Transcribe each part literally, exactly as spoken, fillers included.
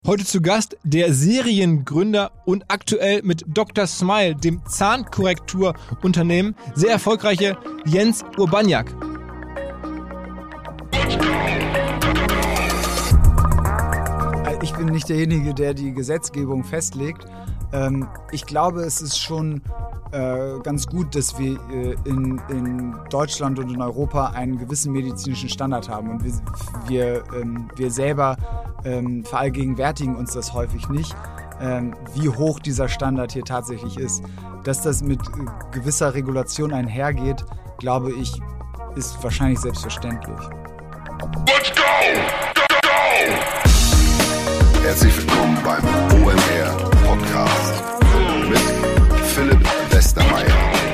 Heute zu Gast der Seriengründer und aktuell mit Doktor Smile, dem Zahnkorrekturunternehmen, sehr erfolgreiche Jens Urbaniak. Ich bin nicht derjenige, der die Gesetzgebung festlegt. Ich glaube, es ist schon ganz gut, dass wir in, in Deutschland und in Europa einen gewissen medizinischen Standard haben. Und wir, wir, wir selber verallgegenwärtigen uns das häufig nicht, wie hoch dieser Standard hier tatsächlich ist. Dass das mit gewisser Regulation einhergeht, glaube ich, ist wahrscheinlich selbstverständlich. Let's go! Go, go! Herzlich willkommen beim O M R Podcast mit Philipp Westermeier.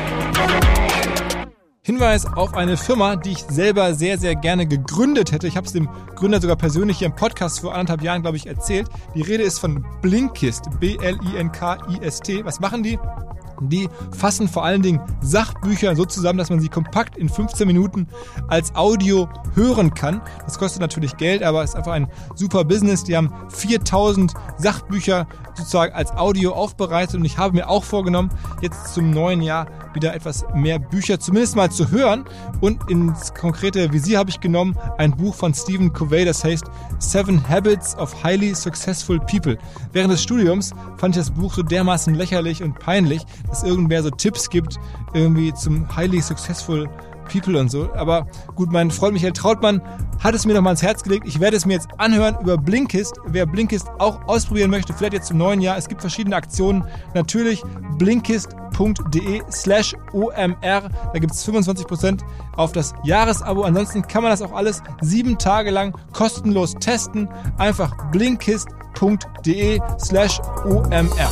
Hinweis auf eine Firma, die ich selber sehr, sehr gerne gegründet hätte. Ich habe es dem Gründer sogar persönlich hier im Podcast vor anderthalb Jahren, glaube ich, erzählt. Die Rede ist von Blinkist, B L I N K I S T. Was machen die? Die fassen vor allen Dingen Sachbücher so zusammen, dass man sie kompakt in fünfzehn Minuten als Audio hören kann. Das kostet natürlich Geld, aber ist einfach ein super Business. Die haben viertausend Sachbücher sozusagen als Audio aufbereitet und ich habe mir auch vorgenommen, jetzt zum neuen Jahr wieder etwas mehr Bücher zumindest mal zu hören. Und ins konkrete Visier habe ich genommen ein Buch von Stephen Covey, das heißt Seven Habits of Highly Successful People. Während des Studiums fand ich das Buch so dermaßen lächerlich und peinlich, dass irgendwer so Tipps gibt, irgendwie zum Highly Successful People und so. Aber gut, mein Freund Michael Trautmann hat es mir nochmal ans Herz gelegt. Ich werde es mir jetzt anhören über Blinkist. Wer Blinkist auch ausprobieren möchte, vielleicht jetzt zum neuen Jahr. Es gibt verschiedene Aktionen. Natürlich blinkist.de slash OMR. Da gibt es fünfundzwanzig Prozent auf das Jahresabo. Ansonsten kann man das auch alles sieben Tage lang kostenlos testen. Einfach blinkist.de slash OMR.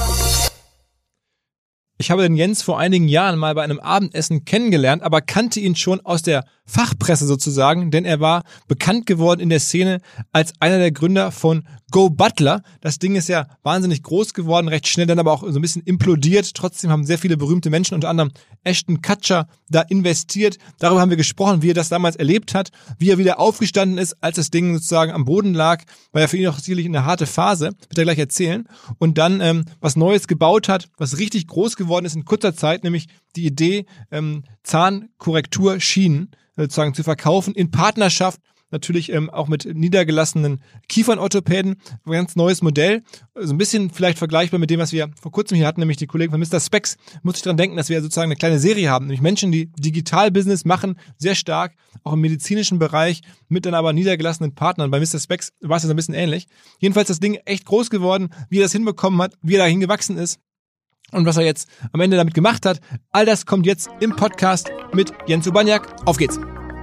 Ich habe den Jens vor einigen Jahren mal bei einem Abendessen kennengelernt, aber kannte ihn schon aus der Fachpresse sozusagen, denn er war bekannt geworden in der Szene als einer der Gründer von GoButler. Das Ding ist ja wahnsinnig groß geworden, recht schnell dann aber auch so ein bisschen implodiert. Trotzdem haben sehr viele berühmte Menschen, unter anderem Ashton Kutcher, da investiert. Darüber haben wir gesprochen, wie er das damals erlebt hat, wie er wieder aufgestanden ist, als das Ding sozusagen am Boden lag, war ja für ihn auch sicherlich eine harte Phase, wird er gleich erzählen. Und dann ähm, was Neues gebaut hat, was richtig groß geworden ist in kurzer Zeit, nämlich die Idee, ähm, Zahnkorrekturschienen sozusagen zu verkaufen, in Partnerschaft natürlich ähm, auch mit niedergelassenen Kiefernorthopäden. Ein ganz neues Modell, so ein bisschen vielleicht vergleichbar mit dem, was wir vor kurzem hier hatten, nämlich die Kollegen von Mister Specs. Muss ich dran denken, dass wir sozusagen eine kleine Serie haben, nämlich Menschen, die Digital-Business machen, sehr stark, auch im medizinischen Bereich, mit dann aber niedergelassenen Partnern. Bei Mister Specs war es ja so ein bisschen ähnlich. Jedenfalls das Ding echt groß geworden, wie er das hinbekommen hat, wie er dahin gewachsen ist. Und was er jetzt am Ende damit gemacht hat, all das kommt jetzt im Podcast mit Jens Urbaniak. Auf geht's!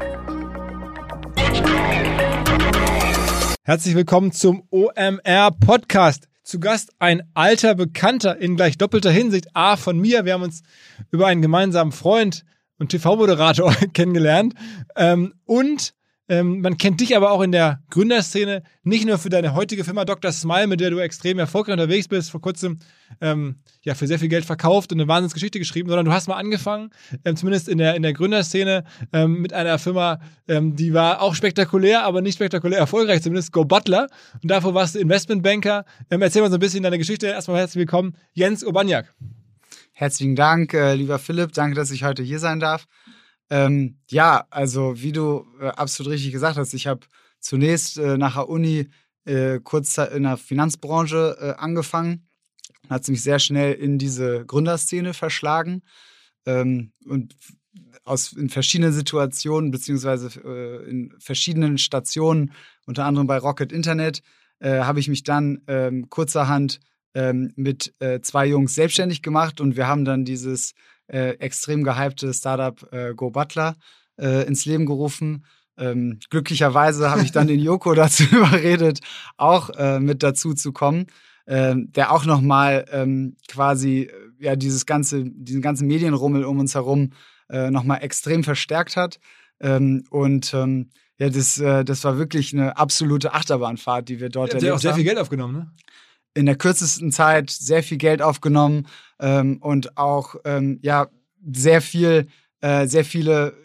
Herzlich willkommen zum O M R-Podcast. Zu Gast ein alter Bekannter in gleich doppelter Hinsicht. A, von mir. Wir haben uns über einen gemeinsamen Freund und T V-Moderator kennengelernt. Ähm, und Ähm, man kennt dich aber auch in der Gründerszene, nicht nur für deine heutige Firma Doktor Smile, mit der du extrem erfolgreich unterwegs bist, vor kurzem ähm, ja für sehr viel Geld verkauft und eine Wahnsinnsgeschichte geschrieben, sondern du hast mal angefangen, ähm, zumindest in der in der Gründerszene, ähm, mit einer Firma, ähm, die war auch spektakulär, aber nicht spektakulär erfolgreich, zumindest GoButler. Und davor warst du Investmentbanker. Ähm, erzähl mal so ein bisschen deine Geschichte. Erstmal herzlich willkommen, Jens Urbaniak. Herzlichen Dank, äh, lieber Philipp. Danke, dass ich heute hier sein darf. Ähm, ja, also wie du äh, absolut richtig gesagt hast, ich habe zunächst äh, nach der Uni äh, kurz in der Finanzbranche äh, angefangen, hat mich sehr schnell in diese Gründerszene verschlagen ähm, und aus, in verschiedenen Situationen beziehungsweise äh, in verschiedenen Stationen, unter anderem bei Rocket Internet, äh, habe ich mich dann ähm, kurzerhand ähm, mit äh, zwei Jungs selbstständig gemacht und wir haben dann dieses Äh, extrem gehypte Startup äh, GoButler äh, ins Leben gerufen. Ähm, glücklicherweise habe ich dann den Joko dazu überredet, auch äh, mit dazu zu kommen, äh, der auch nochmal ähm, quasi ja dieses ganze, diesen ganzen Medienrummel um uns herum äh, nochmal extrem verstärkt hat. Ähm, und ähm, ja, das, äh, das war wirklich eine absolute Achterbahnfahrt, die wir dort erlebt haben. Du hast auch sehr viel Geld aufgenommen, ne? In der kürzesten Zeit sehr viel Geld aufgenommen ähm, und auch ähm, ja sehr viel, äh, sehr viele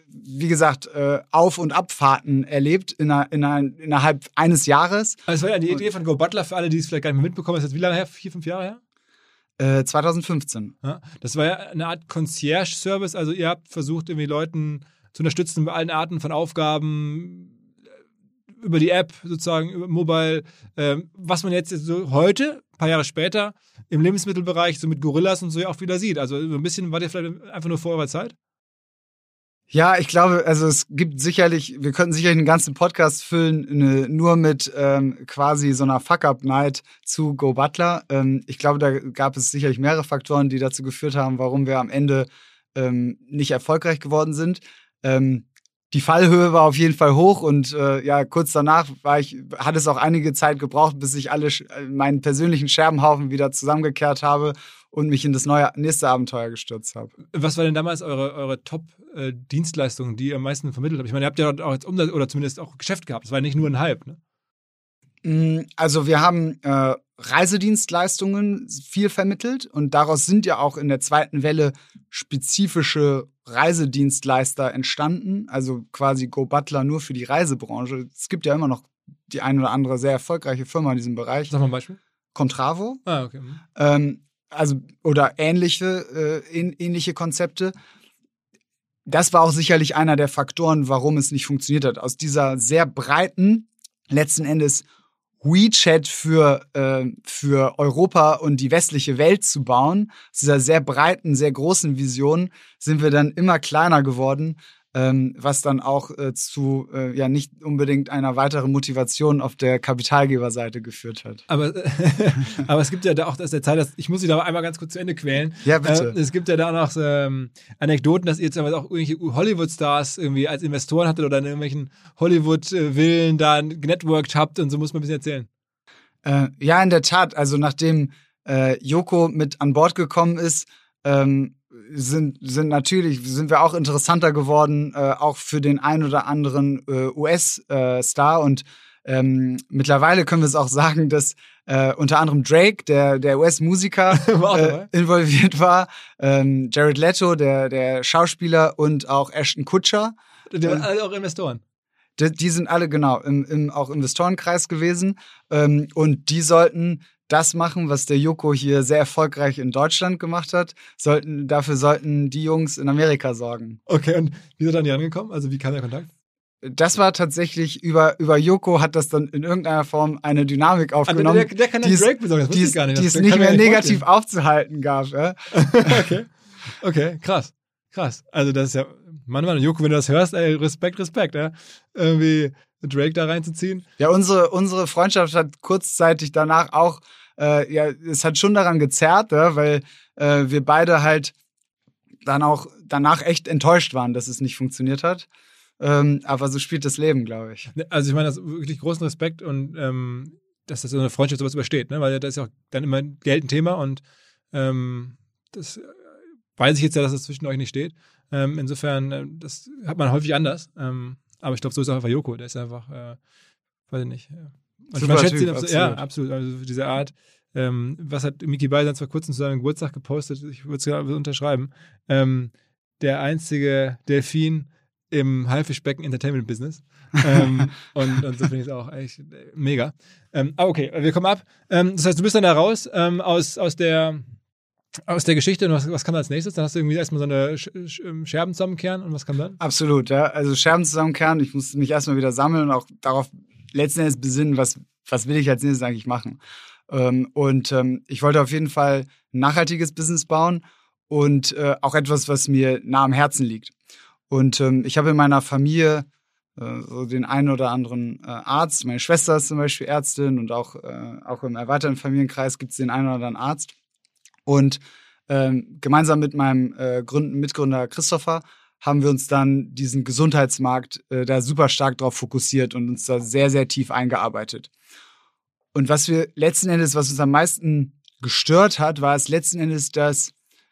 wie gesagt, äh, Auf- und Abfahrten erlebt in einer, in einer, innerhalb eines Jahres. Also das war ja die Idee von Go Butler, für alle, die es vielleicht gar nicht mehr mitbekommen. Ist das wie lange her? Vier, fünf Jahre her? Äh, zwanzig fünfzehn. Ja, das war ja eine Art Concierge-Service. Also ihr habt versucht, irgendwie Leuten zu unterstützen bei allen Arten von Aufgaben über die App, sozusagen, über Mobile. Ähm, was man jetzt so heute, ein paar Jahre später, im Lebensmittelbereich so mit Gorillas und so ja auch wieder sieht. Also so ein bisschen war ihr vielleicht einfach nur vor eurer Zeit? Ja, ich glaube, also es gibt sicherlich, wir könnten sicherlich einen ganzen Podcast füllen, ne, nur mit ähm, quasi so einer Fuck-Up-Night zu Go Butler. Ähm, ich glaube, da gab es sicherlich mehrere Faktoren, die dazu geführt haben, warum wir am Ende ähm, nicht erfolgreich geworden sind. Ähm, die Fallhöhe war auf jeden Fall hoch und äh, ja, kurz danach war ich, hat es auch einige Zeit gebraucht, bis ich alle meinen persönlichen Scherbenhaufen wieder zusammengekehrt habe und mich in das neue nächste Abenteuer gestürzt habe. Was war denn damals eure, eure Top-Dienstleistung, die ihr am meisten vermittelt habt? Ich meine, ihr habt ja auch jetzt Umsatz oder zumindest auch Geschäft gehabt. Das war ja nicht nur ein Hype, ne? Also wir haben äh, Reisedienstleistungen viel vermittelt und daraus sind ja auch in der zweiten Welle spezifische Reisedienstleister entstanden, also quasi Go Butler nur für die Reisebranche. Es gibt ja immer noch die ein oder andere sehr erfolgreiche Firma in diesem Bereich. Sag mal ein Beispiel. Contravo. Ah, okay. Ähm, also, oder ähnliche, äh, ähnliche Konzepte. Das war auch sicherlich einer der Faktoren, warum es nicht funktioniert hat. Aus dieser sehr breiten, letzten Endes WeChat für, äh, für Europa und die westliche Welt zu bauen, aus dieser sehr breiten, sehr großen Vision, sind wir dann immer kleiner geworden, ähm, was dann auch äh, zu äh, ja nicht unbedingt einer weiteren Motivation auf der Kapitalgeberseite geführt hat. Aber, aber es gibt ja da auch aus der Zeit, dass, ich muss Sie da einmal ganz kurz zu Ende quälen. Ja, bitte. Äh, es gibt ja da auch noch so, ähm, Anekdoten, dass ihr jetzt auch irgendwelche Hollywood-Stars irgendwie als Investoren hattet oder in irgendwelchen Hollywood-Villen da genetworked habt und so, muss man ein bisschen erzählen. Äh, ja, in der Tat. Also nachdem äh, Joko mit an Bord gekommen ist, ähm, sind sind natürlich sind wir auch interessanter geworden, äh, auch für den ein oder anderen äh, U S-Star. Äh, und ähm, mittlerweile können wir es auch sagen, dass äh, unter anderem Drake, der der U S-Musiker, äh, involviert war, ähm, Jared Leto, der der Schauspieler, und auch Ashton Kutcher. Die waren alle auch Investoren. Die, die sind alle genau im, im auch Investorenkreis gewesen, ähm, und die sollten das machen, was der Joko hier sehr erfolgreich in Deutschland gemacht hat. Sollten, dafür sollten die Jungs in Amerika sorgen. Okay, und wie seid ihr an die rangekommen? Also wie kam der Kontakt? Das war tatsächlich, über, über Joko hat das dann in irgendeiner Form eine Dynamik aufgenommen, also der, der kann die es, Drake besorgen, das wusste ich gar nicht. Die es nicht mehr negativ aufzuhalten gab. Ja? Okay, okay, krass, krass. Also das ist ja, Mann, Mann, Joko, wenn du das hörst, ey, Respekt, Respekt, ja? Irgendwie Drake da reinzuziehen. Ja, unsere, unsere Freundschaft hat kurzzeitig danach auch, äh, ja, es hat schon daran gezerrt, ja, weil äh, wir beide halt dann auch danach echt enttäuscht waren, dass es nicht funktioniert hat. Ähm, aber so spielt das Leben, glaube ich. Also ich meine, das ist wirklich großen Respekt und ähm, dass das so eine Freundschaft sowas übersteht, ne? Weil da ist ja auch dann immer Geld ein Thema und ähm, das weiß ich jetzt ja, dass das zwischen euch nicht steht. Ähm, insofern, äh, das hat man häufig anders. Ähm, aber ich glaube, so ist auch einfach Joko. Der ist einfach, äh, weiß ich nicht. Ja. Und Super man schätzt Typ, ihn, absolut. Ja, absolut. Also diese Art, ähm, was hat Micky Beisenherz vor kurzem zu seinem Geburtstag gepostet? Ich würde es gerade unterschreiben. Ähm, der einzige Delfin im Haifischbecken Entertainment Business. ähm, und, und so finde ich es auch echt mega. Ähm, aber okay, wir kommen ab. Ähm, das heißt, du bist dann da raus ähm, aus, aus der aus der Geschichte und was, was kam da als nächstes? Dann hast du irgendwie erstmal so eine Sch- Sch- Scherben zusammenkehren und was kam dann? Absolut, ja. Also Scherben zusammenkehren, ich musste mich erstmal wieder sammeln und auch darauf letzten Endes besinnen, was, was will ich als nächstes eigentlich machen. Ähm, und ähm, ich wollte auf jeden Fall ein nachhaltiges Business bauen und äh, auch etwas, was mir nah am Herzen liegt. Und ähm, ich habe in meiner Familie äh, so den einen oder anderen äh, Arzt. Meine Schwester ist zum Beispiel Ärztin und auch, äh, auch im erweiterten Familienkreis gibt es den einen oder anderen Arzt. Und ähm, gemeinsam mit meinem äh, Gründ- Mitgründer Christopher haben wir uns dann diesen Gesundheitsmarkt äh, da super stark drauf fokussiert und uns da sehr, sehr tief eingearbeitet. Und was wir letzten Endes, was uns am meisten gestört hat, war es letzten Endes, dass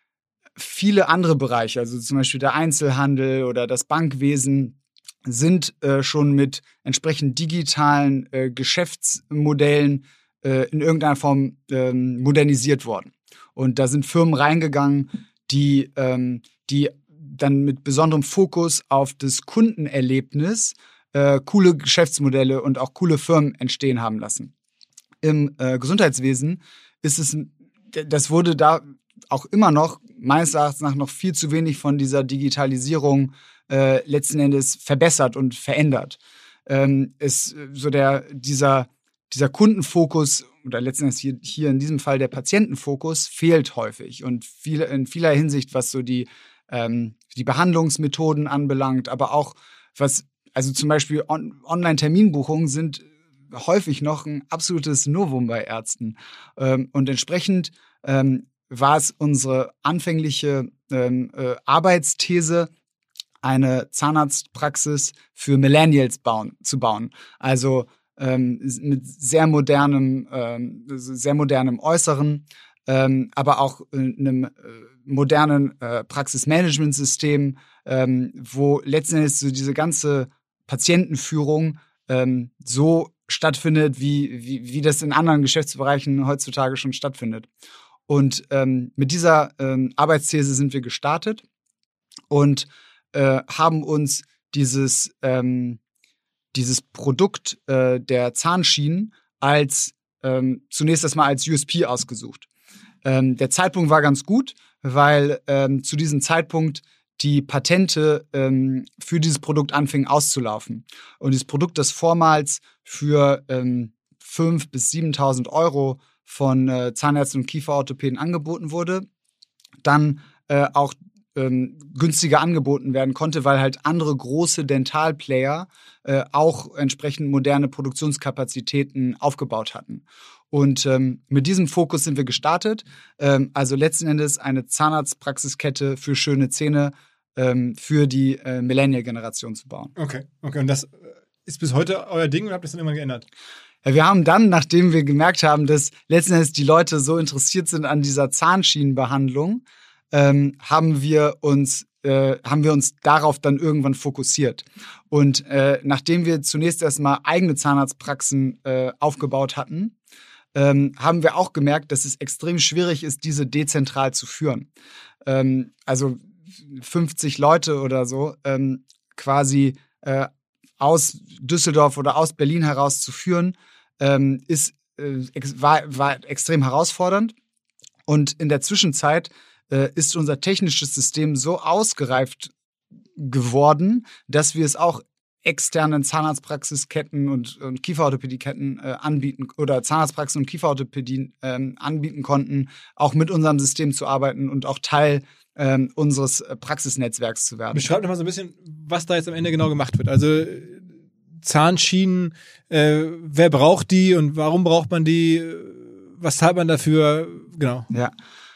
viele andere Bereiche, also zum Beispiel der Einzelhandel oder das Bankwesen, sind äh, schon mit entsprechend digitalen äh, Geschäftsmodellen äh, in irgendeiner Form äh, modernisiert worden. Und da sind Firmen reingegangen, die, ähm, die dann mit besonderem Fokus auf das Kundenerlebnis äh, coole Geschäftsmodelle und auch coole Firmen entstehen haben lassen. Im äh, Gesundheitswesen ist es, das wurde da auch immer noch, meines Erachtens nach, noch viel zu wenig von dieser Digitalisierung äh, letzten Endes verbessert und verändert. Ähm, ist so der, dieser, dieser Kundenfokus oder letzten Endes hier, hier in diesem Fall der Patientenfokus fehlt häufig und viel, in vieler Hinsicht, was so die, ähm, die Behandlungsmethoden anbelangt, aber auch was, also zum Beispiel on, Online-Terminbuchungen sind häufig noch ein absolutes Novum bei Ärzten. Ähm, und entsprechend ähm, war es unsere anfängliche ähm, äh, Arbeitsthese, eine Zahnarztpraxis für Millennials bauen, zu bauen. Also ähm, mit sehr modernem, ähm, sehr modernem Äußeren, ähm, aber auch einem äh, modernen äh, Praxismanagementsystem, ähm, wo letzten Endes so diese ganze Patientenführung ähm, so stattfindet, wie, wie, wie das in anderen Geschäftsbereichen heutzutage schon stattfindet. Und ähm, mit dieser ähm, Arbeitsthese sind wir gestartet und äh, haben uns dieses, ähm, dieses Produkt äh, der Zahnschienen als ähm, zunächst erstmal als U S P ausgesucht. Ähm, der Zeitpunkt war ganz gut, weil ähm, zu diesem Zeitpunkt die Patente ähm, für dieses Produkt anfingen auszulaufen. Und dieses Produkt, das vormals für ähm, fünftausend bis siebentausend Euro von äh, Zahnärzten und Kieferorthopäden angeboten wurde, dann äh, auch ähm, günstiger angeboten werden konnte, weil halt andere große Dentalplayer äh, auch entsprechend moderne Produktionskapazitäten aufgebaut hatten. Und ähm, mit diesem Fokus sind wir gestartet. Ähm, also letzten Endes eine Zahnarztpraxiskette für schöne Zähne ähm, für die äh, Millennial-Generation zu bauen. Okay, okay. Und das ist bis heute euer Ding oder habt ihr das dann irgendwann geändert? Ja, wir haben dann, nachdem wir gemerkt haben, dass letzten Endes die Leute so interessiert sind an dieser Zahnschienenbehandlung, ähm, haben wir uns äh, haben wir uns darauf dann irgendwann fokussiert. Und äh, nachdem wir zunächst erstmal eigene Zahnarztpraxen äh, aufgebaut hatten, ähm, haben wir auch gemerkt, dass es extrem schwierig ist, diese dezentral zu führen. Ähm, also fünfzig Leute oder so ähm, quasi äh, aus Düsseldorf oder aus Berlin heraus zu führen, ähm, ist, äh, ex- war, war extrem herausfordernd. Und in der Zwischenzeit äh, ist unser technisches System so ausgereift geworden, dass wir es auch externen Zahnarztpraxisketten und, und Kieferorthopädieketten äh, anbieten oder Zahnarztpraxen und Kieferorthopädien ähm, anbieten konnten, auch mit unserem System zu arbeiten und auch Teil ähm, unseres Praxisnetzwerks zu werden. Beschreibt doch mal so ein bisschen, was da jetzt am Ende genau gemacht wird. Also Zahnschienen, äh, wer braucht die und warum braucht man die? Was zahlt man dafür? Genau. Ja,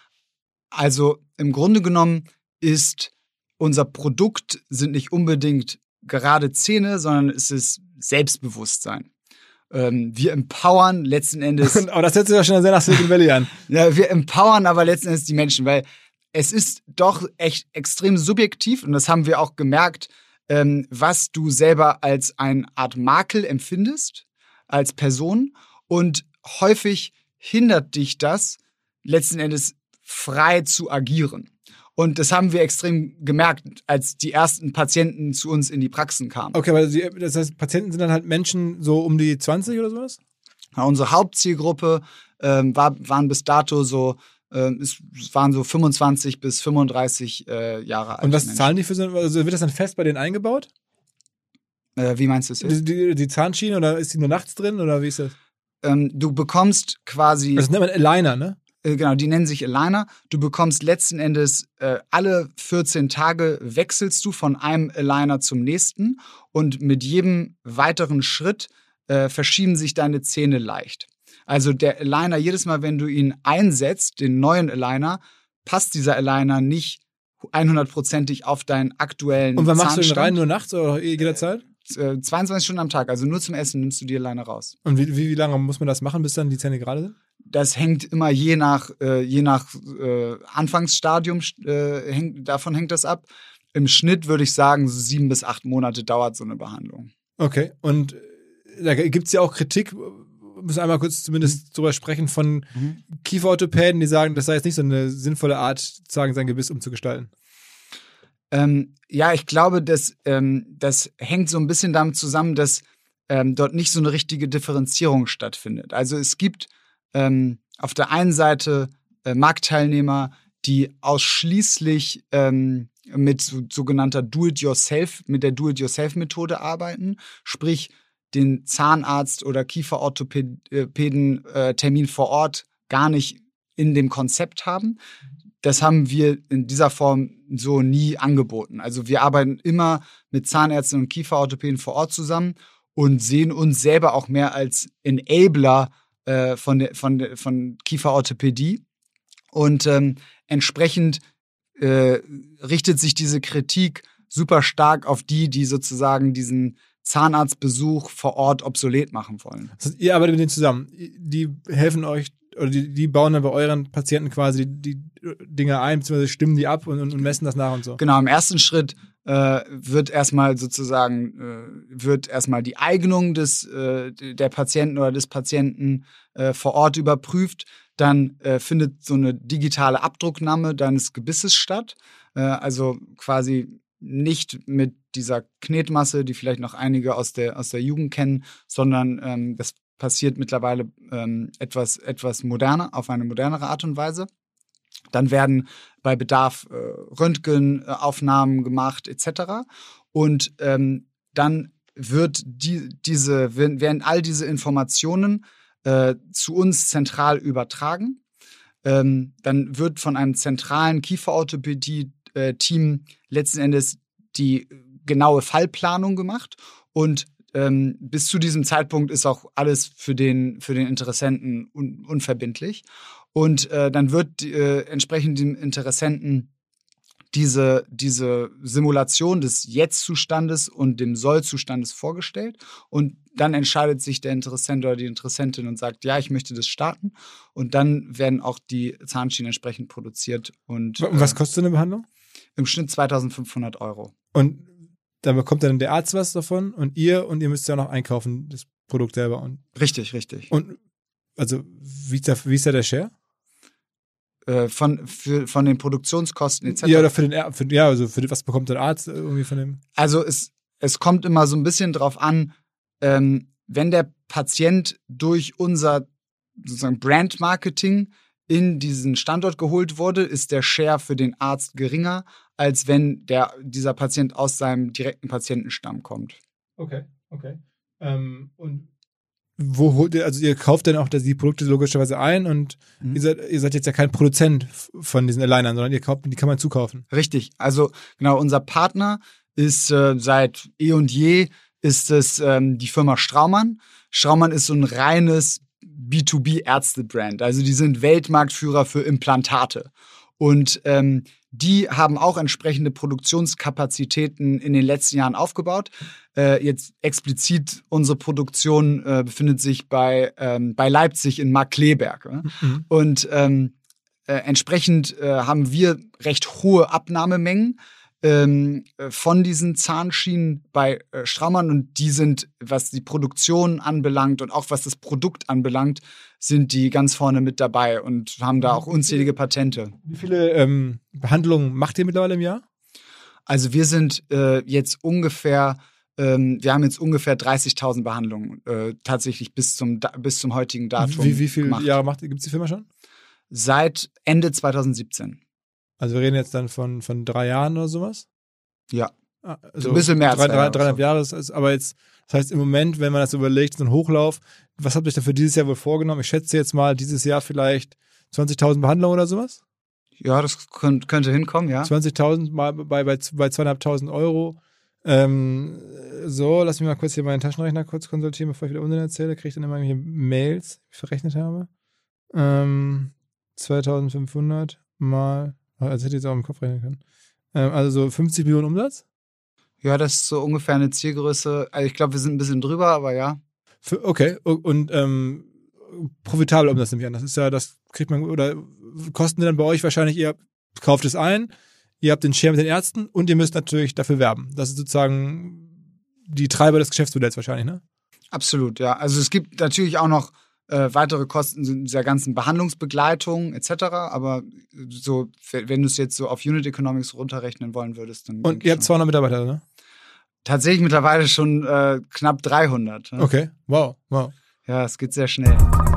also im Grunde genommen ist unser Produkt sind nicht unbedingt gerade Zähne, sondern es ist Selbstbewusstsein. Ähm, wir empowern letzten Endes. Aber das hört sich ja schon sehr nach Silicon Valley an. Ja, wir empowern aber letzten Endes die Menschen, weil es ist doch echt extrem subjektiv und das haben wir auch gemerkt, ähm, was du selber als eine Art Makel empfindest, als Person. Und häufig hindert dich das, letzten Endes frei zu agieren. Und das haben wir extrem gemerkt, als die ersten Patienten zu uns in die Praxen kamen. Okay, aber die, das heißt, Patienten sind dann halt Menschen so um die zwanzig oder sowas? Ja, unsere Hauptzielgruppe ähm, war, waren bis dato so, äh, es waren so fünfundzwanzig bis fünfunddreißig äh, Jahre alt. Und was Menschen. zahlen die für so? Also wird das dann fest bei denen eingebaut? Äh, wie meinst du es jetzt? Die, die, die Zahnschiene oder ist die nur nachts drin oder wie ist das? Ähm, du bekommst quasi. Das nennt man Aligner, ne? Genau, die nennen sich Aligner. Du bekommst letzten Endes äh, alle vierzehn Tage wechselst du von einem Aligner zum nächsten und mit jedem weiteren Schritt äh, verschieben sich deine Zähne leicht. Also der Aligner, jedes Mal, wenn du ihn einsetzt, den neuen Aligner, passt dieser Aligner nicht hundertprozentig auf deinen aktuellen Zahnstand. Und wann machst du den rein? Nur nachts oder jederzeit? Äh, zweiundzwanzig Stunden am Tag, also nur zum Essen nimmst du die Aligner raus. Und wie, wie, wie lange muss man das machen, bis dann die Zähne gerade sind? Das hängt immer je nach, äh, je nach äh, Anfangsstadium, äh, hängt, davon hängt das ab. Im Schnitt würde ich sagen, so sieben bis acht Monate dauert so eine Behandlung. Okay, und da gibt es ja auch Kritik, wir müssen einmal kurz zumindest mhm. drüber sprechen, von mhm. Kieferorthopäden, die sagen, das sei jetzt nicht so eine sinnvolle Art, sozusagen sein Gebiss umzugestalten. Ähm, ja, ich glaube, dass, ähm, das hängt so ein bisschen damit zusammen, dass ähm, dort nicht so eine richtige Differenzierung stattfindet. Also es gibt ähm, auf der einen Seite äh, Marktteilnehmer, die ausschließlich ähm, mit so, sogenannter Do-it-yourself, mit der Do-it-yourself-Methode arbeiten, sprich den Zahnarzt oder Kieferorthopäden äh, Termin vor Ort gar nicht in dem Konzept haben. Das haben wir in dieser Form so nie angeboten. Also wir arbeiten immer mit Zahnärzten und Kieferorthopäden vor Ort zusammen und sehen uns selber auch mehr als Enabler äh, von, der, von, der, von Kieferorthopädie. Und ähm, entsprechend äh, richtet sich diese Kritik super stark auf die, die sozusagen diesen Zahnarztbesuch vor Ort obsolet machen wollen. Das heißt, ihr arbeitet mit denen zusammen. Die helfen euch, oder die, die bauen dann bei euren Patienten quasi die, die Dinge ein, beziehungsweise stimmen die ab und, und, und messen das nach und so. Genau, im ersten Schritt äh, wird erstmal sozusagen, äh, wird erstmal die Eignung des, äh, der Patienten oder des Patienten äh, vor Ort überprüft. Dann äh, findet so eine digitale Abdrucknahme deines Gebisses statt. Äh, also quasi nicht mit dieser Knetmasse, die vielleicht noch einige aus der, aus der Jugend kennen, sondern ähm, das passiert mittlerweile ähm, etwas, etwas moderner, auf eine modernere Art und Weise. Dann werden bei Bedarf äh, Röntgenaufnahmen gemacht et cetera. Und ähm, dann wird die, diese, werden all diese Informationen äh, zu uns zentral übertragen. Ähm, dann wird von einem zentralen Kieferorthopädie-Team letzten Endes die genaue Fallplanung gemacht und ähm, bis zu diesem Zeitpunkt ist auch alles für den, für den Interessenten un- unverbindlich. Und äh, dann wird äh, entsprechend dem Interessenten diese, diese Simulation des Jetzt-Zustandes und dem Soll-Zustandes vorgestellt. Und dann entscheidet sich der Interessent oder die Interessentin und sagt, ja, ich möchte das starten. Und dann werden auch die Zahnschienen entsprechend produziert. Und, und was kostet so eine Behandlung? Im Schnitt zweitausendfünfhundert Euro. Und da bekommt dann der Arzt was davon und ihr und ihr müsst ja noch einkaufen, das Produkt selber. Und richtig, richtig. Und also wie ist da, wie ist da der Share? Äh, von, für, von den Produktionskosten et cetera. Ja, oder für den für, ja, also für was bekommt der Arzt irgendwie von dem? Also es, es kommt immer so ein bisschen drauf an, ähm, wenn der Patient durch unser sozusagen Brand-Marketing in diesen Standort geholt wurde, ist der Share für den Arzt geringer, als wenn der, dieser Patient aus seinem direkten Patientenstamm kommt. Okay, okay. Ähm, und wo holt ihr, also ihr kauft dann auch die Produkte logischerweise ein und mhm. ihr, seid, ihr seid jetzt ja kein Produzent von diesen Alignern, sondern ihr kauft, die kann man zukaufen. Richtig, also genau, unser Partner ist äh, seit eh und je ist es ähm, die Firma Straumann. Straumann ist so ein reines B zwei B-Ärzte-Brand. Also die sind Weltmarktführer für Implantate. Und ähm, die haben auch entsprechende Produktionskapazitäten in den letzten Jahren aufgebaut. Äh, jetzt explizit unsere Produktion äh, befindet sich bei, ähm, bei Leipzig in Markkleeberg. Äh? Mhm. Und ähm, äh, entsprechend äh, haben wir recht hohe Abnahmemengen ähm, von diesen Zahnschienen bei äh, Straumann. Und die sind, was die Produktion anbelangt und auch was das Produkt anbelangt, sind die ganz vorne mit dabei und haben da auch unzählige Patente. Wie viele ähm, Behandlungen macht ihr mittlerweile im Jahr? Also wir sind äh, jetzt ungefähr, ähm, wir haben jetzt ungefähr dreißigtausend Behandlungen äh, tatsächlich bis zum, bis zum heutigen Datum Wie, wie viele gemacht. Jahre macht, gibt es die Firma schon? Seit Ende zweitausendsiebzehn. Also wir reden jetzt dann von, von drei Jahren oder sowas? Ja. Also ein bisschen mehr als drei, drei, drei, Jahre. dreieinhalb Jahre. Das ist aber jetzt, das heißt im Moment, wenn man das überlegt, so ein Hochlauf, was habt ihr euch da für dieses Jahr wohl vorgenommen? Ich schätze jetzt mal dieses Jahr vielleicht zwanzigtausend Behandlungen oder sowas? Ja, das könnt, könnte hinkommen, ja. zwanzigtausend mal bei, bei, bei zweieinhalbtausend Euro. Ähm, so, lass mich mal kurz hier meinen Taschenrechner kurz konsultieren, bevor ich wieder Unsinn erzähle. Kriege ich dann immer irgendwelche Mails, die ich verrechnet habe. Ähm, zweitausendfünfhundert mal, also hätte ich jetzt auch im Kopf rechnen können. Ähm, also so fünfzig Millionen Umsatz? Ja, das ist so ungefähr eine Zielgröße. Also ich glaube, wir sind ein bisschen drüber, aber ja. Für, okay, und ähm, profitabel um das nämlich an. Das ist ja, das kriegt man, oder kosten dann bei euch wahrscheinlich, ihr kauft es ein, ihr habt den Share mit den Ärzten und ihr müsst natürlich dafür werben. Das ist sozusagen die Treiber des Geschäftsmodells wahrscheinlich, ne? Absolut, ja. Also es gibt natürlich auch noch Äh, weitere Kosten sind dieser ganzen Behandlungsbegleitung et cetera. Aber so, wenn du es jetzt so auf Unit Economics runterrechnen wollen würdest, dann. Und ihr habt zweihundert Mitarbeiter, ne? Tatsächlich mittlerweile schon äh, knapp dreihundert. Ne? Okay, wow, wow. Ja, es geht sehr schnell.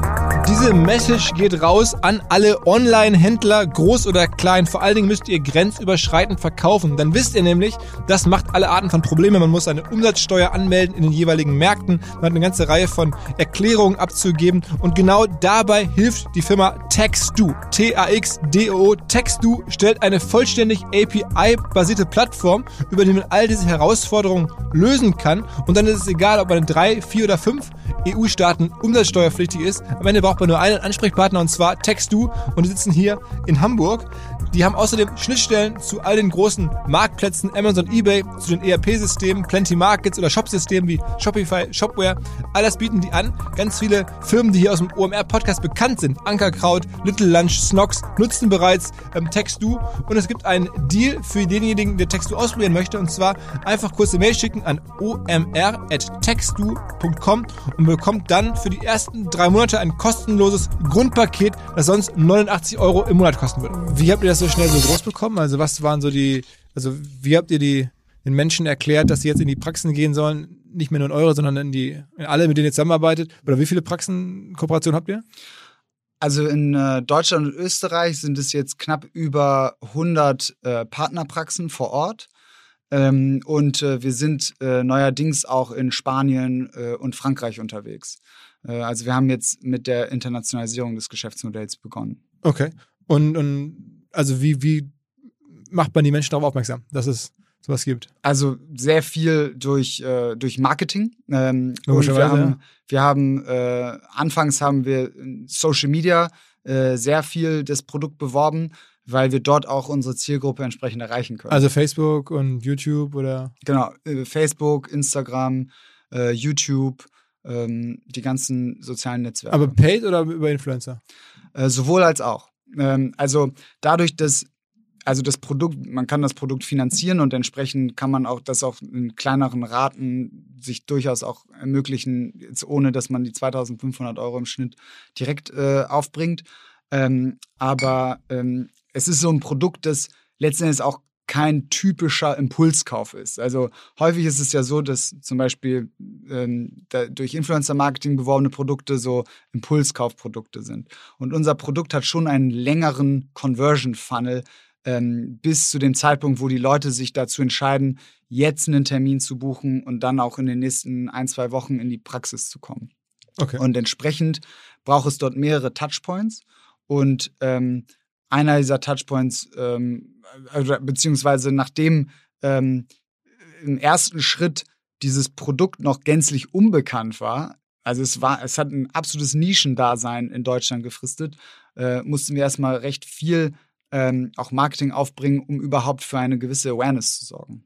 Diese Message geht raus an alle Online-Händler, groß oder klein. Vor allen Dingen müsst ihr grenzüberschreitend verkaufen. Dann wisst ihr nämlich, das macht alle Arten von Problemen. Man muss eine Umsatzsteuer anmelden in den jeweiligen Märkten. Man hat eine ganze Reihe von Erklärungen abzugeben. Und genau dabei hilft die Firma Taxdo. T A X D O O. Taxdo stellt eine vollständig A P I-basierte Plattform, über die man all diese Herausforderungen lösen kann. Und dann ist es egal, ob man in drei, vier oder fünf E U-Staaten umsatzsteuerpflichtig ist. Am Ende braucht man nur einen Ansprechpartner, und zwar Taxdo, und die sitzen hier in Hamburg. Die haben außerdem Schnittstellen zu all den großen Marktplätzen, Amazon, eBay, zu den E R P-Systemen, Plenty Markets oder Shopsystemen wie Shopify, Shopware. All das bieten die an. Ganz viele Firmen, die hier aus dem O M R-Podcast bekannt sind, Ankerkraut, Little Lunch, Snox, nutzen bereits ähm, Taxdo. Und es gibt einen Deal für denjenigen, der Taxdo ausprobieren möchte, und zwar einfach kurze Mail schicken an o m r at taxdo punkt com und bekommt dann für die ersten drei Monate ein kostenloses Grundpaket, das sonst neunundachtzig Euro im Monat kosten würde. Wie habt ihr das so schnell so groß bekommen? Also was waren so die, also wie habt ihr die den Menschen erklärt, dass sie jetzt in die Praxen gehen sollen, nicht mehr nur in eure, sondern in die, in alle, mit denen ihr zusammenarbeitet? Oder wie viele Praxenkooperationen habt ihr? Also in äh, Deutschland und Österreich sind es jetzt knapp über hundert äh, Partnerpraxen vor Ort. Ähm, und äh, wir sind äh, neuerdings auch in Spanien äh, und Frankreich unterwegs. Äh, also wir haben jetzt mit der Internationalisierung des Geschäftsmodells begonnen. Okay. Und, und also wie, wie macht man die Menschen darauf aufmerksam, dass es sowas gibt? Also sehr viel durch, äh, durch Marketing. Ähm, Logischerweise, und wir haben, ja. wir haben äh, anfangs haben wir in Social Media äh, sehr viel das Produkt beworben, weil wir dort auch unsere Zielgruppe entsprechend erreichen können. Also Facebook und YouTube oder? Genau, äh, Facebook, Instagram, äh, YouTube, ähm, die ganzen sozialen Netzwerke. Aber paid oder über Influencer? Äh, sowohl als auch. Ähm, also dadurch, dass also das Produkt, man kann das Produkt finanzieren und entsprechend kann man auch das auch in kleineren Raten sich durchaus auch ermöglichen, jetzt ohne dass man die zweitausendfünfhundert Euro im Schnitt direkt äh, aufbringt. Ähm, aber ähm, es ist so ein Produkt, das letzten Endes auch kein typischer Impulskauf ist. Also häufig ist es ja so, dass zum Beispiel ähm, da durch Influencer-Marketing beworbene Produkte so Impulskaufprodukte sind. Und unser Produkt hat schon einen längeren Conversion-Funnel ähm, bis zu dem Zeitpunkt, wo die Leute sich dazu entscheiden, jetzt einen Termin zu buchen und dann auch in den nächsten ein, zwei Wochen in die Praxis zu kommen. Okay. Und entsprechend braucht es dort mehrere Touchpoints. Und ähm, einer dieser Touchpoints, ähm, beziehungsweise nachdem ähm, im ersten Schritt dieses Produkt noch gänzlich unbekannt war, also es war, es hat ein absolutes Nischendasein in Deutschland gefristet, äh, mussten wir erstmal recht viel ähm, auch Marketing aufbringen, um überhaupt für eine gewisse Awareness zu sorgen.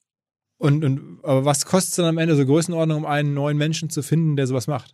Und, und aber was kostet es dann am Ende so Größenordnung, um einen neuen Menschen zu finden, der sowas macht?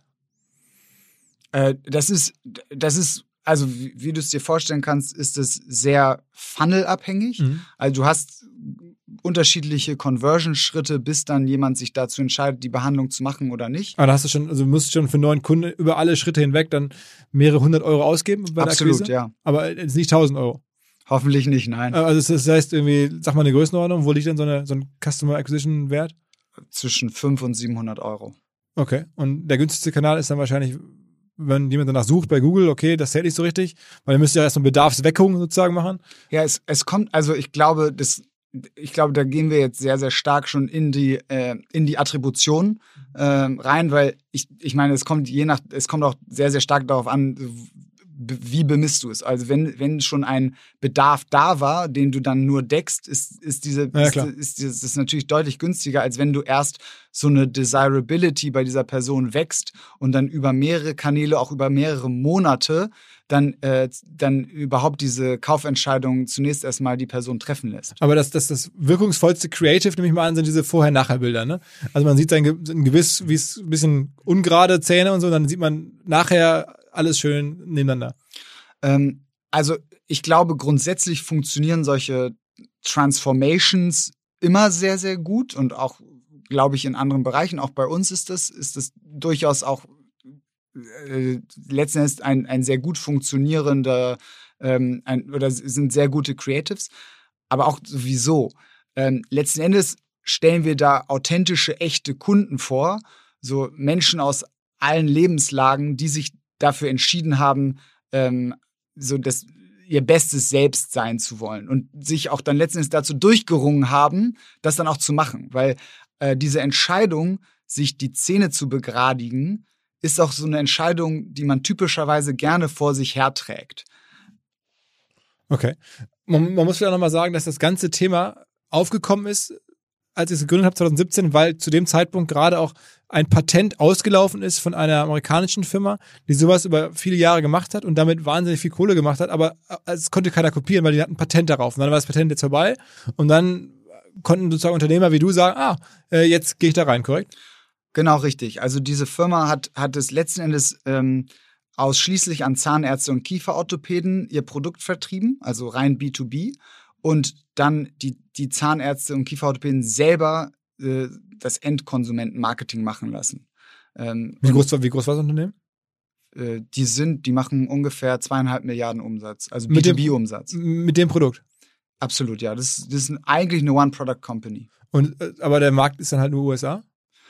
Äh, das ist, das ist Also wie, wie du es dir vorstellen kannst, ist es sehr funnelabhängig. Mhm. Also du hast unterschiedliche Conversion-Schritte, bis dann jemand sich dazu entscheidet, die Behandlung zu machen oder nicht. Aber da hast du schon, also du musst schon für einen neuen Kunden über alle Schritte hinweg dann mehrere hundert Euro ausgeben bei der Absolut, Akquise? Ja. Aber jetzt nicht tausend Euro? Hoffentlich nicht, nein. Also das heißt irgendwie, sag mal eine Größenordnung, wo liegt denn so, eine, so ein Customer Acquisition Wert? Zwischen fünfhundert und siebenhundert Euro. Okay, und der günstigste Kanal ist dann wahrscheinlich, wenn jemand danach sucht bei Google, okay, das zählt nicht so richtig, weil ihr müsst ja erst so eine Bedarfsweckung sozusagen machen. Ja, es, es kommt, also ich glaube, das, ich glaube, da gehen wir jetzt sehr, sehr stark schon in die, äh, in die Attribution äh, rein, weil ich, ich meine, es kommt je nach, es kommt auch sehr, sehr stark darauf an, wie bemisst du es? Also wenn, wenn schon ein Bedarf da war, den du dann nur deckst, ist, ist, diese, ja, ist, ist, ist das natürlich deutlich günstiger, als wenn du erst so eine Desirability bei dieser Person wächst und dann über mehrere Kanäle, auch über mehrere Monate, dann, äh, dann überhaupt diese Kaufentscheidung zunächst erstmal die Person treffen lässt. Aber das, das, das wirkungsvollste Creative, nehme ich mal an, sind diese Vorher-Nachher-Bilder, ne? Also man sieht sein ein gewiss, wie es ein bisschen ungerade Zähne und so, dann sieht man nachher alles schön nebeneinander. Ähm, also ich glaube, grundsätzlich funktionieren solche Transformations immer sehr, sehr gut und auch, glaube ich, in anderen Bereichen, auch bei uns ist das, ist das durchaus auch äh, letzten Endes ein, ein sehr gut funktionierender, ähm, ein, oder sind sehr gute Creatives, aber auch sowieso. Ähm, letzten Endes stellen wir da authentische, echte Kunden vor, so Menschen aus allen Lebenslagen, die sich dafür entschieden haben, ähm, so das ihr bestes Selbst sein zu wollen und sich auch dann letztendlich dazu durchgerungen haben, das dann auch zu machen. Weil äh, diese Entscheidung, sich die Zähne zu begradigen, ist auch so eine Entscheidung, die man typischerweise gerne vor sich herträgt. Okay. Man, man muss vielleicht auch nochmal sagen, dass das ganze Thema aufgekommen ist, als ich es gegründet habe, zwanzig siebzehn, weil zu dem Zeitpunkt gerade auch ein Patent ausgelaufen ist von einer amerikanischen Firma, die sowas über viele Jahre gemacht hat und damit wahnsinnig viel Kohle gemacht hat, aber es konnte keiner kopieren, weil die hatten ein Patent darauf. Und dann war das Patent jetzt vorbei und dann konnten sozusagen Unternehmer wie du sagen, ah, jetzt gehe ich da rein, korrekt? Genau, richtig. Also diese Firma hat, hat es letzten Endes ähm, ausschließlich an Zahnärzte und Kieferorthopäden ihr Produkt vertrieben, also rein B zwei B. Und dann die, die Zahnärzte und Kieferorthopäden selber äh, das Endkonsumentenmarketing machen lassen. Ähm, wie, groß, wie groß war das Unternehmen? Äh, die sind, die machen ungefähr zweieinhalb Milliarden Umsatz, also B zwei B-Umsatz. Mit dem Produkt? Absolut, ja. Das, das ist eigentlich eine One-Product-Company. Und, äh, aber der Markt ist dann halt nur U S A?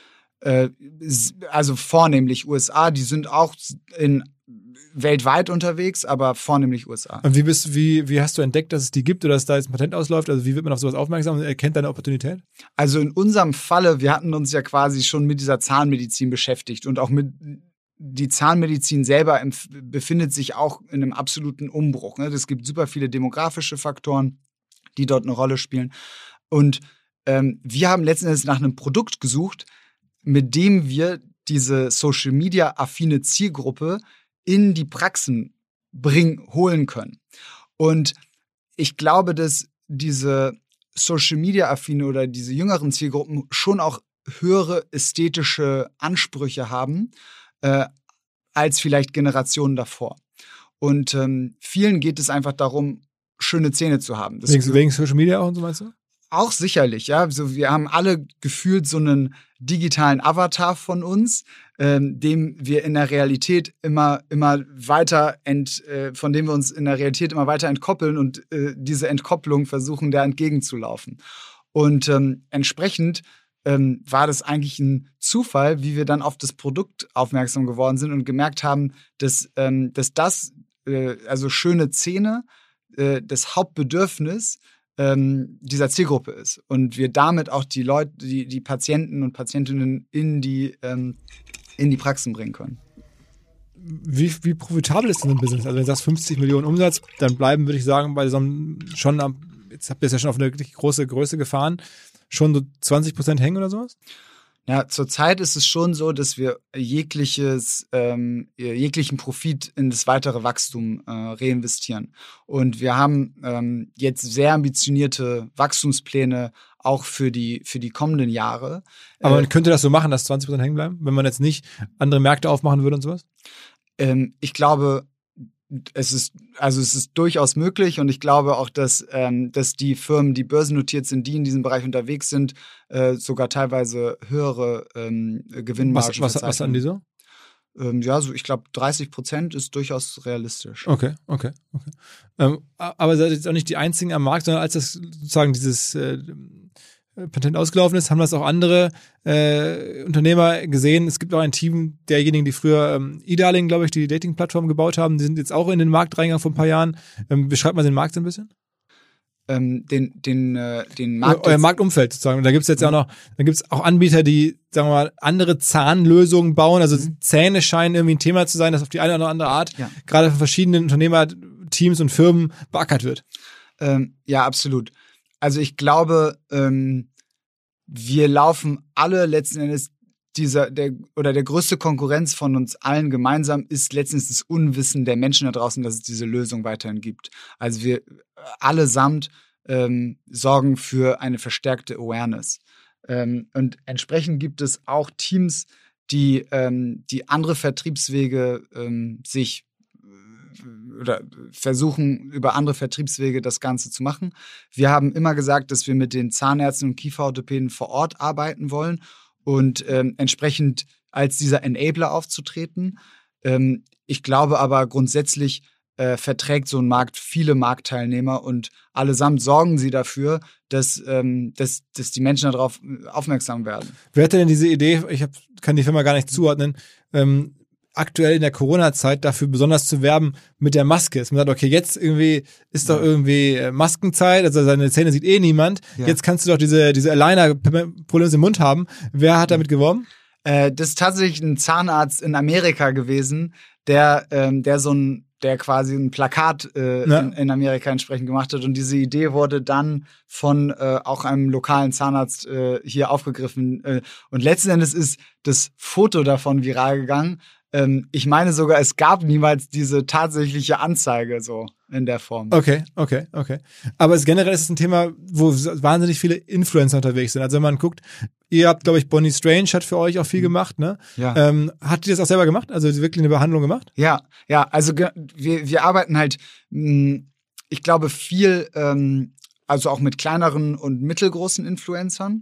Äh, also vornehmlich U S A, die sind auch in weltweit unterwegs, aber vornehmlich U S A. Und wie bist wie wie hast du entdeckt, dass es die gibt oder dass da jetzt ein Patent ausläuft? Also wie wird man auf sowas aufmerksam und erkennt deine Opportunität? Also in unserem Falle, wir hatten uns ja quasi schon mit dieser Zahnmedizin beschäftigt und auch mit die Zahnmedizin selber befindet sich auch in einem absoluten Umbruch. Es gibt super viele demografische Faktoren, die dort eine Rolle spielen. Und ähm, wir haben letzten Endes nach einem Produkt gesucht, mit dem wir diese Social-Media-affine Zielgruppe in die Praxen bringen, holen können. Und ich glaube, dass diese Social-Media-affine oder diese jüngeren Zielgruppen schon auch höhere ästhetische Ansprüche haben, äh, als vielleicht Generationen davor. Und ähm, vielen geht es einfach darum, schöne Zähne zu haben. Das wegen, wegen Social Media auch und so meinst du? Auch sicherlich, ja. Also wir haben alle gefühlt so einen digitalen Avatar von uns, ähm, dem wir in der Realität immer immer weiter ent, äh, von dem wir uns in der Realität immer weiter entkoppeln und äh, diese Entkopplung versuchen, da entgegenzulaufen. Und ähm, entsprechend ähm, war das eigentlich ein Zufall, wie wir dann auf das Produkt aufmerksam geworden sind und gemerkt haben, dass, ähm, dass das, äh, also schöne Zähne, äh, das Hauptbedürfnis dieser Zielgruppe ist und wir damit auch die Leute, die, die Patienten und Patientinnen in die, ähm, in die Praxen bringen können. Wie, wie profitabel ist denn so ein Business? Also wenn du sagst fünfzig Millionen Umsatz, dann bleiben, würde ich sagen, bei so einem schon am, jetzt habt ihr es ja schon auf eine wirklich große Größe gefahren, schon so zwanzig Prozent hängen oder sowas? Ja, zurzeit ist es schon so, dass wir jegliches, ähm, jeglichen Profit in das weitere Wachstum äh, reinvestieren. Und wir haben ähm, jetzt sehr ambitionierte Wachstumspläne auch für die, für die kommenden Jahre. Aber man äh, könnte das so machen, dass zwanzig Prozent hängen bleiben, wenn man jetzt nicht andere Märkte aufmachen würde und sowas? Ähm, ich glaube, es ist, also es ist durchaus möglich und ich glaube auch, dass, ähm, dass die Firmen, die börsennotiert sind, die in diesem Bereich unterwegs sind, äh, sogar teilweise höhere ähm, Gewinnmargen was, was, was an die so? Ähm, ja, so ich glaube dreißig Prozent ist durchaus realistisch. Okay, okay, okay. Ähm, aber seid jetzt auch nicht die einzigen am Markt, sondern als das sozusagen dieses äh, Patent ausgelaufen ist, haben das auch andere äh, Unternehmer gesehen. Es gibt auch ein Team derjenigen, die früher ähm, eDarling, glaube ich, die Dating-Plattform gebaut haben. Die sind jetzt auch in den Markt reingegangen vor ein paar Jahren. Ähm, beschreibt mal den Markt so ein bisschen? Ähm, den, den, äh, den Markt. Euer Marktumfeld sozusagen. Und da gibt es jetzt ja auch noch, da gibt es auch Anbieter, die, sagen wir mal, andere Zahnlösungen bauen. Also mhm. Zähne scheinen irgendwie ein Thema zu sein, das auf die eine oder andere Art ja. gerade von verschiedenen Unternehmerteams und Firmen beackert wird. Ähm, ja, absolut. Also ich glaube, ähm, wir laufen alle letzten Endes dieser der oder der größte Konkurrenz von uns allen gemeinsam ist letztens das Unwissen der Menschen da draußen, dass es diese Lösung weiterhin gibt. Also wir allesamt ähm, sorgen für eine verstärkte Awareness. Ähm, und entsprechend gibt es auch Teams, die ähm, die andere Vertriebswege ähm, sich oder versuchen, über andere Vertriebswege das Ganze zu machen. Wir haben immer gesagt, dass wir mit den Zahnärzten und Kieferorthopäden vor Ort arbeiten wollen und ähm, entsprechend als dieser Enabler aufzutreten. Ähm, ich glaube aber grundsätzlich äh, verträgt so ein Markt viele Marktteilnehmer und allesamt sorgen sie dafür, dass, ähm, dass, dass die Menschen darauf aufmerksam werden. Wer hatte denn diese Idee, ich hab, kann die Firma gar nicht zuordnen, ähm, aktuell in der Corona-Zeit dafür besonders zu werben mit der Maske. Man sagt, okay, jetzt irgendwie ist doch irgendwie Maskenzeit, also seine Zähne sieht eh niemand. Ja. Jetzt kannst du doch diese, diese Aligner-Probleme im Mund haben. Wer hat damit geworben? Äh, das ist tatsächlich ein Zahnarzt in Amerika gewesen, der, ähm, der so ein der quasi ein Plakat äh, ja. in, in Amerika entsprechend gemacht hat. Und diese Idee wurde dann von äh, auch einem lokalen Zahnarzt äh, hier aufgegriffen. Äh, und letzten Endes ist das Foto davon viral gegangen. Ähm, ich meine sogar, es gab niemals diese tatsächliche Anzeige so in der Form. Okay, okay, okay. Aber es, generell ist es ein Thema, wo wahnsinnig viele Influencer unterwegs sind. Also wenn man guckt, ihr habt, glaube ich, Bonnie Strange hat für euch auch viel gemacht, ne? Ja. Ähm, hat die das auch selber gemacht? Also wirklich eine Behandlung gemacht? Ja, ja. Also wir, wir arbeiten halt, mh, ich glaube, viel, ähm, also auch mit kleineren und mittelgroßen Influencern.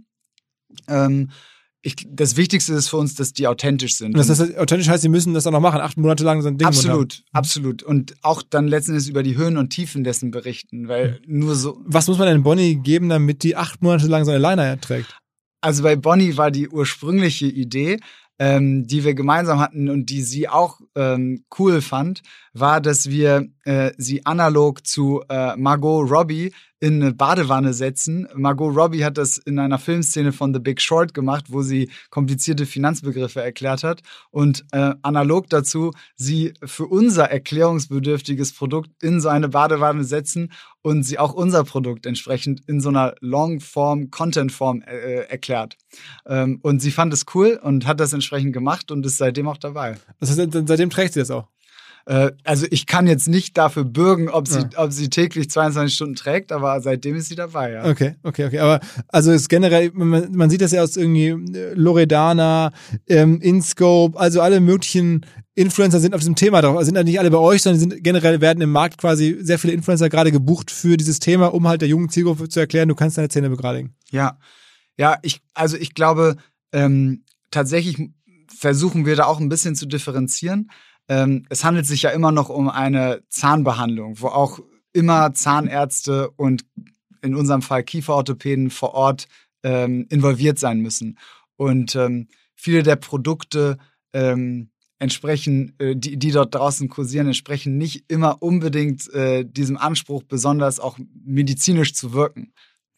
Ähm, Ich, das Wichtigste ist für uns, dass die authentisch sind. Und das heißt, authentisch heißt, sie müssen das auch noch machen, acht Monate lang so ein Ding. Absolut, absolut. Und auch dann letzten Endes über die Höhen und Tiefen dessen berichten, weil mhm. nur so. Was muss man denn Bonnie geben, damit die acht Monate lang so eine Liner trägt? Also bei Bonnie war die ursprüngliche Idee, ähm, die wir gemeinsam hatten und die sie auch ähm, cool fand, war, dass wir äh, sie analog zu äh, Margot Robbie in eine Badewanne setzen. Margot Robbie hat das in einer Filmszene von The Big Short gemacht, wo sie komplizierte Finanzbegriffe erklärt hat. Und äh, analog dazu sie für unser erklärungsbedürftiges Produkt in so eine Badewanne setzen und sie auch unser Produkt entsprechend in so einer Longform, Contentform äh, erklärt. Ähm, und sie fand es cool und hat das entsprechend gemacht und ist seitdem auch dabei. Das heißt, seitdem trägt sie das auch? Also ich kann jetzt nicht dafür bürgen, ob sie, ja. ob sie täglich zweiundzwanzig Stunden trägt, aber seitdem ist sie dabei, ja. Okay, okay, okay. Aber also ist generell, man, man sieht das ja aus irgendwie Loredana, ähm, InScope, also alle möglichen Influencer sind auf diesem Thema drauf. Also sind ja nicht alle bei euch, sondern sind generell werden im Markt quasi sehr viele Influencer gerade gebucht für dieses Thema, um halt der jungen Zielgruppe zu erklären, du kannst deine Zähne begradigen. Ja, ja, ich, also ich glaube, ähm, tatsächlich versuchen wir da auch ein bisschen zu differenzieren. Ähm, es handelt sich ja immer noch um eine Zahnbehandlung, wo auch immer Zahnärzte und in unserem Fall Kieferorthopäden vor Ort ähm, involviert sein müssen. Und ähm, viele der Produkte ähm, entsprechen, äh, die, die dort draußen kursieren, entsprechen nicht immer unbedingt äh, diesem Anspruch, besonders auch medizinisch zu wirken.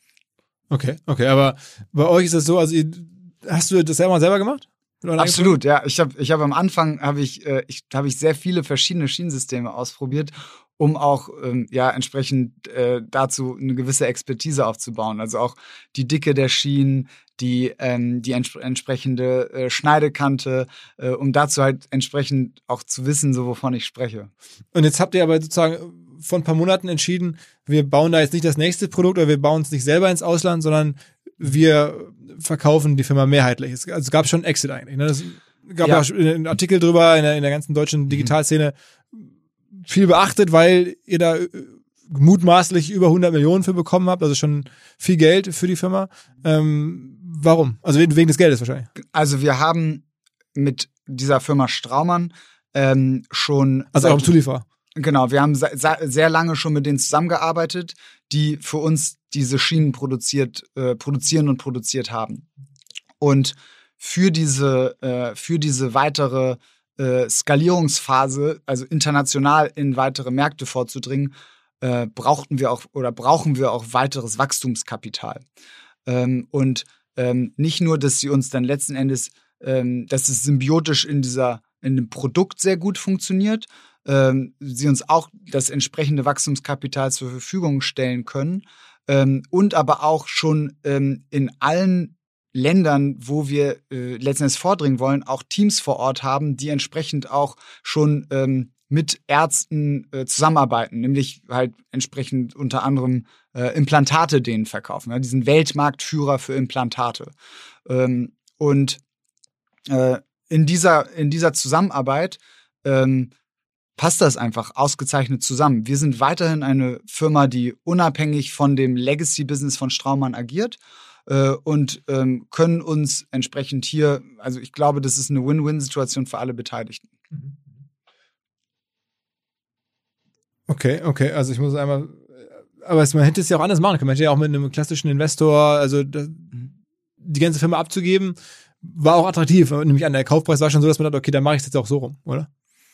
Okay, okay, aber bei euch ist es so, also ihr, hast du das ja mal selber gemacht? Absolut, ja. Ich habe ich hab am Anfang habe ich, äh, ich, hab ich sehr viele verschiedene Schienensysteme ausprobiert, um auch ähm, ja entsprechend äh, dazu eine gewisse Expertise aufzubauen. Also auch die Dicke der Schienen, die, ähm, die ents- entsprechende äh, Schneidekante, äh, um dazu halt entsprechend auch zu wissen, so wovon ich spreche. Und jetzt habt ihr aber sozusagen vor ein paar Monaten entschieden, wir bauen da jetzt nicht das nächste Produkt oder wir bauen es nicht selber ins Ausland, sondern wir verkaufen die Firma mehrheitlich. Es, also es gab schon einen Exit eigentlich. Ne? Es gab ja auch einen Artikel drüber in der, in der ganzen deutschen Digitalszene. Viel beachtet, weil ihr da mutmaßlich über hundert Millionen für bekommen habt. Also schon viel Geld für die Firma. Ähm, warum? Also wegen des Geldes wahrscheinlich. Also wir haben mit dieser Firma Straumann ähm, schon... Also auch im Zulieferer. Genau, wir haben sehr lange schon mit denen zusammengearbeitet, die für uns diese Schienen produziert, äh, produzieren und produziert haben. Und für diese, äh, für diese weitere äh, Skalierungsphase, also international in weitere Märkte vorzudringen, äh, brauchten wir auch oder brauchen wir auch weiteres Wachstumskapital. Ähm, und ähm, nicht nur, dass sie uns dann letzten Endes, ähm, dass es symbiotisch in dieser, in dem Produkt sehr gut funktioniert, ähm, sie uns auch das entsprechende Wachstumskapital zur Verfügung stellen können, ähm, und aber auch schon ähm, in allen Ländern, wo wir äh, letztendlich vordringen wollen, auch Teams vor Ort haben, die entsprechend auch schon ähm, mit Ärzten äh, zusammenarbeiten, nämlich halt entsprechend unter anderem äh, Implantate denen verkaufen, ja, diesen Weltmarktführer für Implantate. Ähm, und äh, in dieser, in dieser Zusammenarbeit ähm, passt das einfach ausgezeichnet zusammen. Wir sind weiterhin eine Firma, die unabhängig von dem Legacy-Business von Straumann agiert äh, und ähm, können uns entsprechend hier, also ich glaube, das ist eine Win-Win-Situation für alle Beteiligten. Okay, okay, also ich muss einmal, aber man hätte es ja auch anders machen können. Man hätte ja auch mit einem klassischen Investor, also das, die ganze Firma abzugeben, war auch attraktiv. Nämlich an der Kaufpreis war schon so, dass man dachte, okay, dann mache ich es jetzt auch so rum, oder?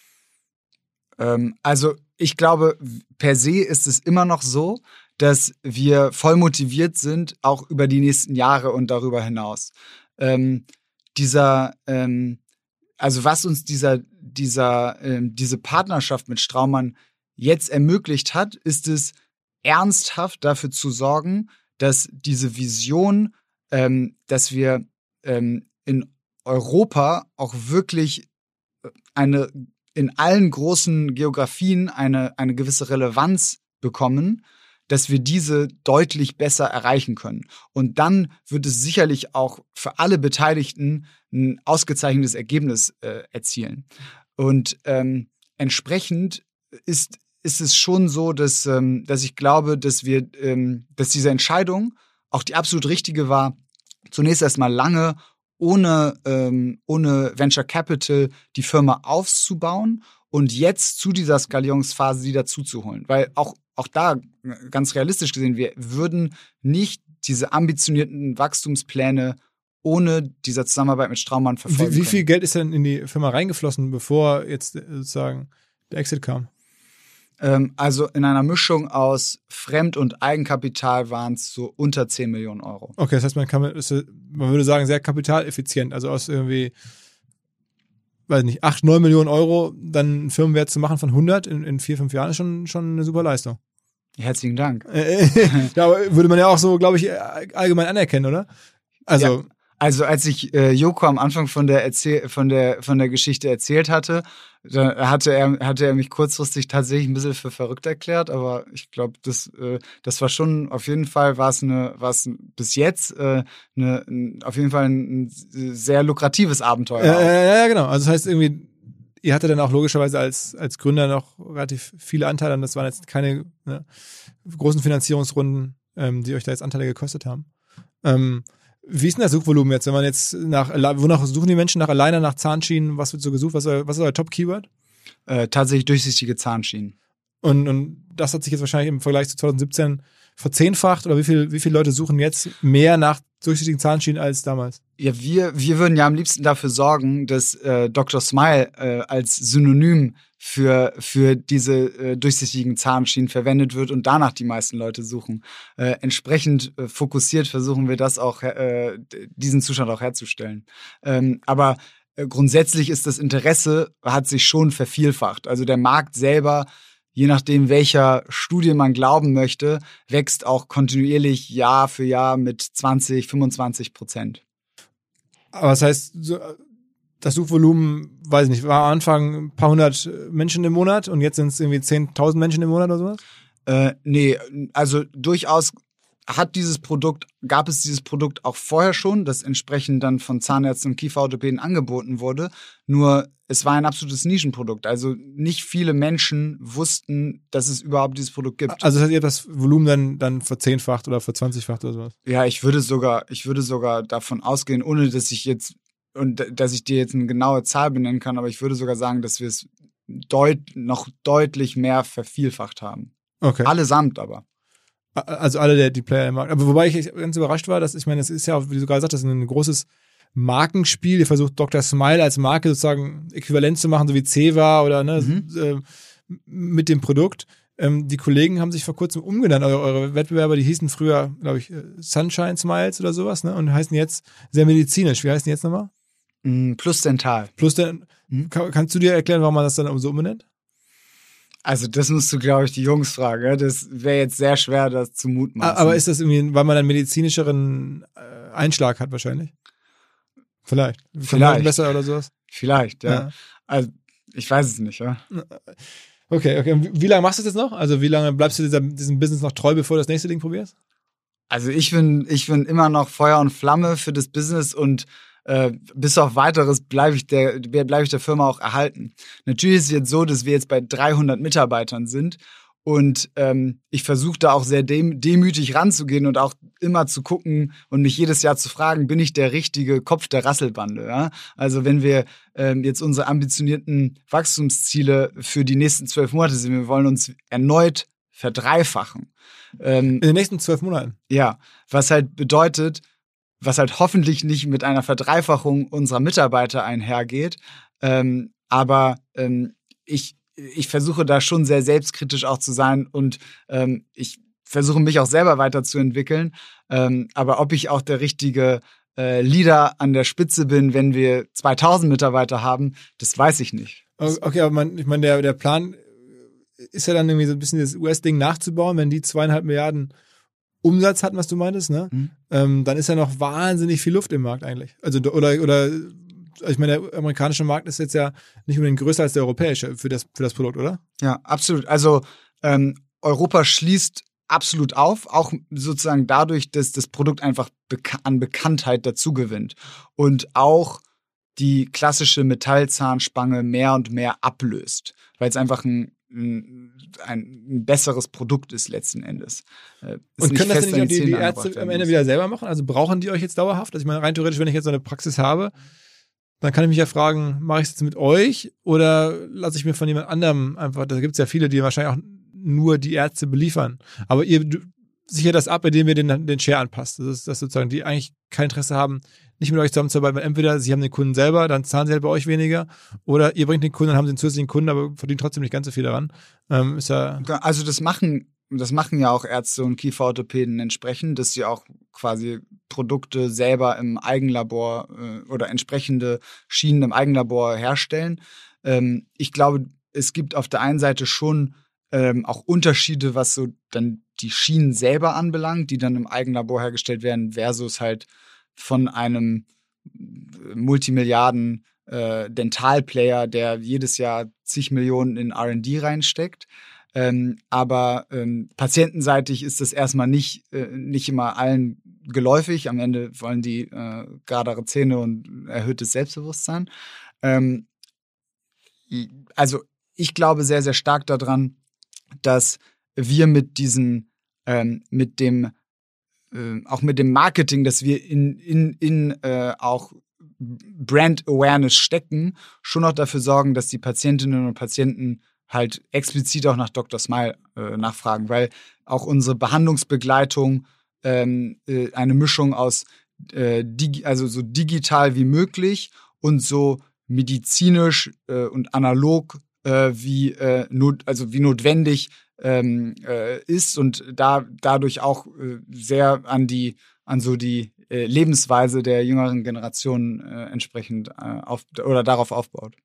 Ähm, also ich glaube, per se ist es immer noch so, dass wir voll motiviert sind, auch über die nächsten Jahre und darüber hinaus. Ähm, dieser, ähm, also was uns dieser, dieser, ähm, diese Partnerschaft mit Straumann jetzt ermöglicht hat, ist es, ernsthaft dafür zu sorgen, dass diese Vision, ähm, dass wir ähm, in Europa auch wirklich eine, in allen großen Geografien eine, eine gewisse Relevanz bekommen, dass wir diese deutlich besser erreichen können. Und dann wird es sicherlich auch für alle Beteiligten ein ausgezeichnetes Ergebnis äh, erzielen. Und ähm, entsprechend ist, ist es schon so, dass, ähm, dass ich glaube, dass wir, ähm, dass diese Entscheidung auch die absolut richtige war, zunächst erstmal lange ohne, ähm, ohne Venture Capital die Firma aufzubauen und jetzt zu dieser Skalierungsphase sie dazuzuholen. Weil auch Auch da, ganz realistisch gesehen, wir würden nicht diese ambitionierten Wachstumspläne ohne diese Zusammenarbeit mit Straumann verfolgen Wie, wie können. viel Geld ist denn in die Firma reingeflossen, bevor jetzt sozusagen der Exit kam? Ähm, also in einer Mischung aus Fremd- und Eigenkapital waren es so unter zehn Millionen Euro. Okay, das heißt, man kann, man würde sagen, sehr kapitaleffizient. Also aus irgendwie, weiß nicht, acht, neun Millionen Euro dann einen Firmenwert zu machen von hundert in, in vier, fünf Jahren ist schon, schon eine super Leistung. Herzlichen Dank. Ja, aber würde man ja auch so, glaube ich, allgemein anerkennen, oder? Also, ja, also als ich äh, Joko am Anfang von der, Erzähl- von der, von der Geschichte erzählt hatte, da hatte er, hatte er mich kurzfristig tatsächlich ein bisschen für verrückt erklärt, aber ich glaube, das, äh, das war schon, auf jeden Fall war es eine, war es bis jetzt äh, eine, ein, auf jeden Fall ein, ein sehr lukratives Abenteuer. Ja, ja, ja, genau. Also das heißt irgendwie, ihr hattet dann auch logischerweise als, als Gründer noch relativ viele Anteile und das waren jetzt keine ne, großen Finanzierungsrunden, ähm, die euch da jetzt Anteile gekostet haben. Ähm, Wie ist denn das Suchvolumen jetzt, wenn man jetzt nach, wonach suchen die Menschen nach Aligner, nach Zahnschienen, was wird so gesucht, was ist, was ist euer Top-Keyword? Äh, tatsächlich durchsichtige Zahnschienen. Und, und das hat sich jetzt wahrscheinlich im Vergleich zu zwanzig siebzehn verzehnfacht oder wie viel, wie viele Leute suchen jetzt mehr nach durchsichtigen Zahnschienen als damals? Ja, wir, wir würden ja am liebsten dafür sorgen, dass äh, Doktor Smile äh, als Synonym für, für diese äh, durchsichtigen Zahnschienen verwendet wird und danach die meisten Leute suchen. Äh, entsprechend äh, fokussiert versuchen wir das auch, äh, diesen Zustand auch herzustellen. Ähm, aber äh, grundsätzlich ist das Interesse, hat sich schon vervielfacht. Also der Markt selber, je nachdem, welcher Studie man glauben möchte, wächst auch kontinuierlich Jahr für Jahr mit zwanzig, fünfundzwanzig Prozent. Aber das heißt, so, das Suchvolumen, weiß ich nicht, war am Anfang ein paar hundert Menschen im Monat und jetzt sind es irgendwie zehntausend Menschen im Monat oder sowas? Äh, nee, also durchaus hat dieses Produkt, gab es dieses Produkt auch vorher schon, das entsprechend dann von Zahnärzten und Kieferorthopäden angeboten wurde. Nur es war ein absolutes Nischenprodukt. Also nicht viele Menschen wussten, dass es überhaupt dieses Produkt gibt. Also das heißt, ihr habt das Volumen dann, dann verzehnfacht oder verzwanzigfacht oder sowas? Ja, ich würde sogar, ich würde sogar davon ausgehen, ohne dass ich jetzt, und dass ich dir jetzt eine genaue Zahl benennen kann, aber ich würde sogar sagen, dass wir es deut, noch deutlich mehr vervielfacht haben. Okay. Allesamt aber. Also alle der, die Player im Markt. Aber wobei ich ganz überrascht war, dass ich meine, es ist ja, wie du gerade sagtest, ein großes Markenspiel. Ihr versucht Doktor Smile als Marke sozusagen äquivalent zu machen, so wie Ceva oder ne, Mhm. äh, mit dem Produkt. Ähm, die Kollegen haben sich vor kurzem umgenannt. Eure, eure Wettbewerber, die hießen früher, glaube ich, Sunshine Smiles oder sowas, ne? Und heißen jetzt sehr medizinisch. Wie heißen die jetzt nochmal? Plus Dental. Plus der, mhm. kann, kannst du dir erklären, warum man das dann so umbenennt? Also das musst du, glaube ich, die Jungs fragen. Das wäre jetzt sehr schwer, das zu mutmaßen. Aber ist das irgendwie, weil man einen medizinischeren Einschlag hat wahrscheinlich? Vielleicht. Vielleicht. Besser oder sowas? Vielleicht, ja. ja. Also ich weiß es nicht, ja. Okay, okay. Und wie lange machst du das jetzt noch? Also wie lange bleibst du dieser, diesem Business noch treu, bevor du das nächste Ding probierst? Also ich bin, ich bin immer noch Feuer und Flamme für das Business und äh, bis auf Weiteres bleibe ich der, bleibe ich der Firma auch erhalten. Natürlich ist es jetzt so, dass wir jetzt bei dreihundert Mitarbeitern sind Und ähm, ich versuche da auch sehr dem, demütig ranzugehen und auch immer zu gucken und mich jedes Jahr zu fragen, bin ich der richtige Kopf der Rasselbande? Ja? Also wenn wir ähm, jetzt unsere ambitionierten Wachstumsziele für die nächsten zwölf Monate sind, wir wollen uns erneut verdreifachen. Ähm, In den nächsten zwölf Monaten? Ja, was halt bedeutet, was halt hoffentlich nicht mit einer Verdreifachung unserer Mitarbeiter einhergeht, ähm, aber ähm, ich Ich versuche da schon sehr selbstkritisch auch zu sein und ähm, ich versuche mich auch selber weiterzuentwickeln. Ähm, aber ob ich auch der richtige äh, Leader an der Spitze bin, wenn wir zweitausend Mitarbeiter haben, das weiß ich nicht. Okay, aber man, ich meine, der, der Plan ist ja dann irgendwie so ein bisschen das U S-Ding nachzubauen, wenn die zweieinhalb Milliarden Umsatz hatten, was du meintest, ne? Mhm. Ähm, dann ist ja noch wahnsinnig viel Luft im Markt eigentlich. Also oder oder ich meine, der amerikanische Markt ist jetzt ja nicht unbedingt größer als der europäische für das, für das Produkt, oder? Ja, absolut. Also ähm, Europa schließt absolut auf, auch sozusagen dadurch, dass das Produkt einfach beka- an Bekanntheit dazu gewinnt und auch die klassische Metallzahnspange mehr und mehr ablöst, weil es einfach ein, ein, ein besseres Produkt ist letzten Endes. Äh, und können das denn nicht auch die, die Ärzte am Ende wieder selber machen? Also brauchen die euch jetzt dauerhaft? Also ich meine, rein theoretisch, wenn ich jetzt so eine Praxis habe, dann kann ich mich ja fragen, mache ich es jetzt mit euch oder lasse ich mir von jemand anderem einfach, da gibt es ja viele, die wahrscheinlich auch nur die Ärzte beliefern. Aber ihr sichert das ab, indem ihr den, den Share anpasst. Das ist das sozusagen, die eigentlich kein Interesse haben, nicht mit euch zusammenzuarbeiten, weil entweder sie haben den Kunden selber, dann zahlen sie halt bei euch weniger oder ihr bringt den Kunden, dann haben sie einen zusätzlichen Kunden, aber verdienen trotzdem nicht ganz so viel daran. Ähm, ist ja also das machen Das machen ja auch Ärzte und Kieferorthopäden entsprechend, dass sie auch quasi Produkte selber im Eigenlabor äh, oder entsprechende Schienen im Eigenlabor herstellen. Ähm, ich glaube, es gibt auf der einen Seite schon ähm, auch Unterschiede, was so dann die Schienen selber anbelangt, die dann im Eigenlabor hergestellt werden, versus halt von einem Multimilliarden äh, Dentalplayer, der jedes Jahr zig Millionen in R und D reinsteckt. Ähm, aber ähm, patientenseitig ist das erstmal nicht, äh, nicht immer allen geläufig. Am Ende wollen die äh, geradere Zähne und erhöhtes Selbstbewusstsein. Ähm, also ich glaube sehr, sehr stark daran, dass wir mit diesen, ähm, mit dem, äh, auch mit dem Marketing, dass wir in, in, in äh, auch Brand Awareness stecken, schon noch dafür sorgen, dass die Patientinnen und Patienten halt explizit auch nach Doktor Smile äh, nachfragen, weil auch unsere Behandlungsbegleitung ähm, äh, eine Mischung aus äh, digi- also so digital wie möglich und so medizinisch äh, und analog äh, wie äh, not- also wie notwendig ähm, äh, ist und da dadurch auch äh, sehr an die an so die äh, Lebensweise der jüngeren Generation äh, entsprechend äh, auf oder darauf aufbaut.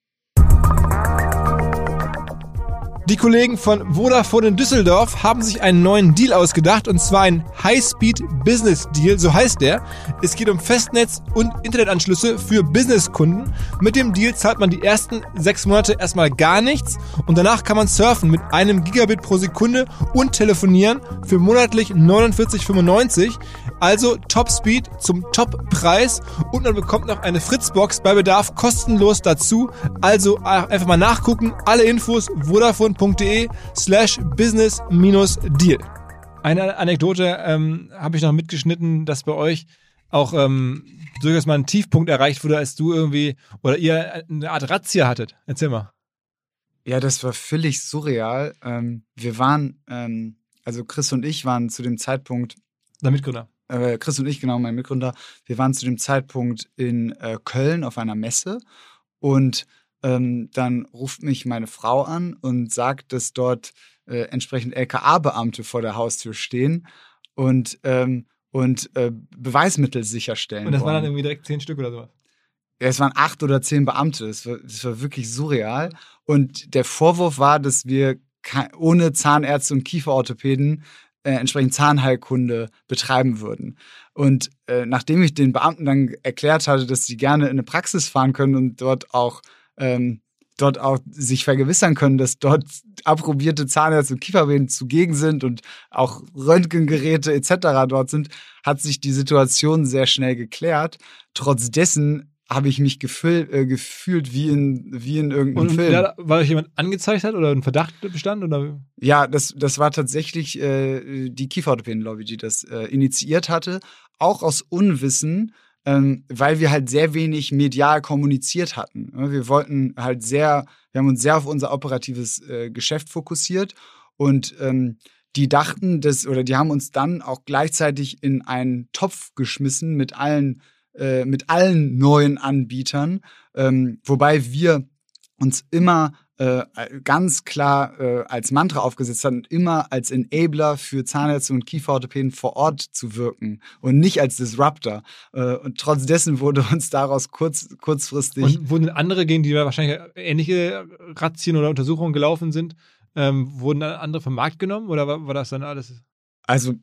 Die Kollegen von Vodafone in Düsseldorf haben sich einen neuen Deal ausgedacht und zwar ein High-Speed-Business-Deal, so heißt der. Es geht um Festnetz- und Internetanschlüsse für Businesskunden. Mit dem Deal zahlt man die ersten sechs Monate erstmal gar nichts und danach kann man surfen mit einem Gigabit pro Sekunde und telefonieren für monatlich neunundvierzig fünfundneunzig. Also Top-Speed zum Top-Preis und man bekommt noch eine Fritzbox bei Bedarf kostenlos dazu. Also einfach mal nachgucken. Alle Infos vodafone.de slash business minus deal. Eine Anekdote ähm, habe ich noch mitgeschnitten, dass bei euch auch ähm, durchaus mal ein Tiefpunkt erreicht wurde, als du irgendwie oder ihr eine Art Razzia hattet. Erzähl mal. Ja, das war völlig surreal. Ähm, wir waren, ähm, also Chris und ich waren zu dem Zeitpunkt Der Mitgründer. Äh, Chris und ich, genau, mein Mitgründer, wir waren zu dem Zeitpunkt in äh, Köln auf einer Messe und ähm, dann ruft mich meine Frau an und sagt, dass dort äh, entsprechend L K A-Beamte vor der Haustür stehen und, ähm, und äh, Beweismittel sicherstellen. Und das wollen. waren dann irgendwie direkt zehn Stück oder sowas? Ja, es waren acht oder zehn Beamte. Das war, das war wirklich surreal. Und der Vorwurf war, dass wir ke- ohne Zahnärzte und Kieferorthopäden Äh, entsprechend Zahnheilkunde betreiben würden. Und äh, nachdem ich den Beamten dann erklärt hatte, dass sie gerne in eine Praxis fahren können und dort auch ähm, dort auch sich vergewissern können, dass dort approbierte Zahnärzte und Kieferorthopäden zugegen sind und auch Röntgengeräte et cetera dort sind, hat sich die Situation sehr schnell geklärt. Trotz dessen habe ich mich gefühl, äh, gefühlt wie in, wie in irgendeinem Und Film. da, weil euch jemand angezeigt hat oder ein Verdacht bestand? Oder? Ja, das, das war tatsächlich äh, die Kieferorthopäden-Lobby, die das äh, initiiert hatte. Auch aus Unwissen, ähm, weil wir halt sehr wenig medial kommuniziert hatten. Wir wollten halt sehr, wir haben uns sehr auf unser operatives äh, Geschäft fokussiert und ähm, die dachten, dass, oder die haben uns dann auch gleichzeitig in einen Topf geschmissen mit allen äh, mit allen neuen Anbietern, ähm, wobei wir uns immer äh, ganz klar äh, als Mantra aufgesetzt hatten, immer als Enabler für Zahnärzte und Kieferorthopäden vor Ort zu wirken und nicht als Disruptor. Äh, und trotz dessen wurde uns daraus kurz, kurzfristig... Und wurden andere, gegen die da wahrscheinlich ähnliche Razzien oder Untersuchungen gelaufen sind, ähm, wurden dann andere vom Markt genommen oder war, war das dann alles... Also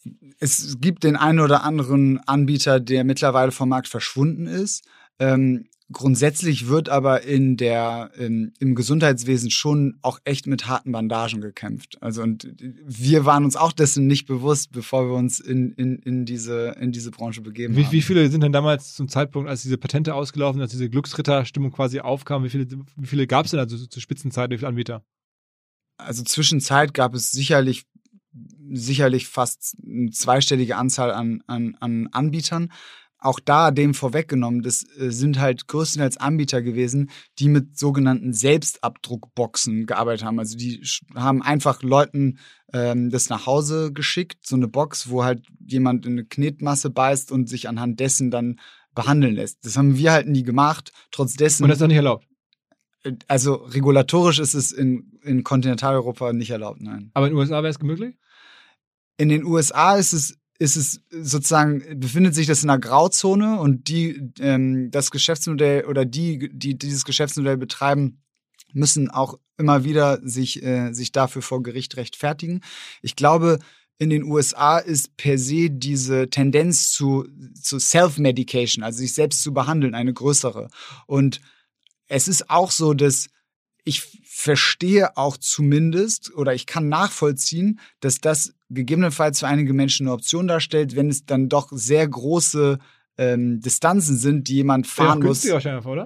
es gibt den einen oder anderen Anbieter, der mittlerweile vom Markt verschwunden ist. Ähm, grundsätzlich wird aber in der, in, im Gesundheitswesen schon auch echt mit harten Bandagen gekämpft. Also und wir waren uns auch dessen nicht bewusst, bevor wir uns in, in, in, diese, in diese Branche begeben wie, haben. Wie viele sind denn damals zum Zeitpunkt, als diese Patente ausgelaufen sind, als diese Glücksritterstimmung quasi aufkam, wie viele, wie viele gab es denn also zur Spitzenzeit, wie viele Anbieter? Also zwischenzeit gab es sicherlich sicherlich fast eine zweistellige Anzahl an, an, an Anbietern. Auch da dem vorweggenommen, das sind halt größtenteils Anbieter gewesen, die mit sogenannten Selbstabdruckboxen gearbeitet haben. Also die haben einfach Leuten ähm, das nach Hause geschickt, so eine Box, wo halt jemand in eine Knetmasse beißt und sich anhand dessen dann behandeln lässt. Das haben wir halt nie gemacht, trotz dessen. Und das ist auch nicht erlaubt? Also regulatorisch ist es in, in Kontinentaleuropa nicht erlaubt, nein. Aber in den U S A wäre es möglich? In den U S A ist es, ist es sozusagen, befindet sich das in einer Grauzone und die, ähm, das Geschäftsmodell oder die, die dieses Geschäftsmodell betreiben, müssen auch immer wieder sich, äh, sich dafür vor Gericht rechtfertigen. Ich glaube, in den U S A ist per se diese Tendenz zu, zu Self-Medication, also sich selbst zu behandeln, eine größere. Und es ist auch so, dass ich verstehe auch zumindest oder ich kann nachvollziehen, dass das gegebenenfalls für einige Menschen eine Option darstellt, wenn es dann doch sehr große ähm, Distanzen sind, die jemand fahren ja, muss. Wahrscheinlich, oder?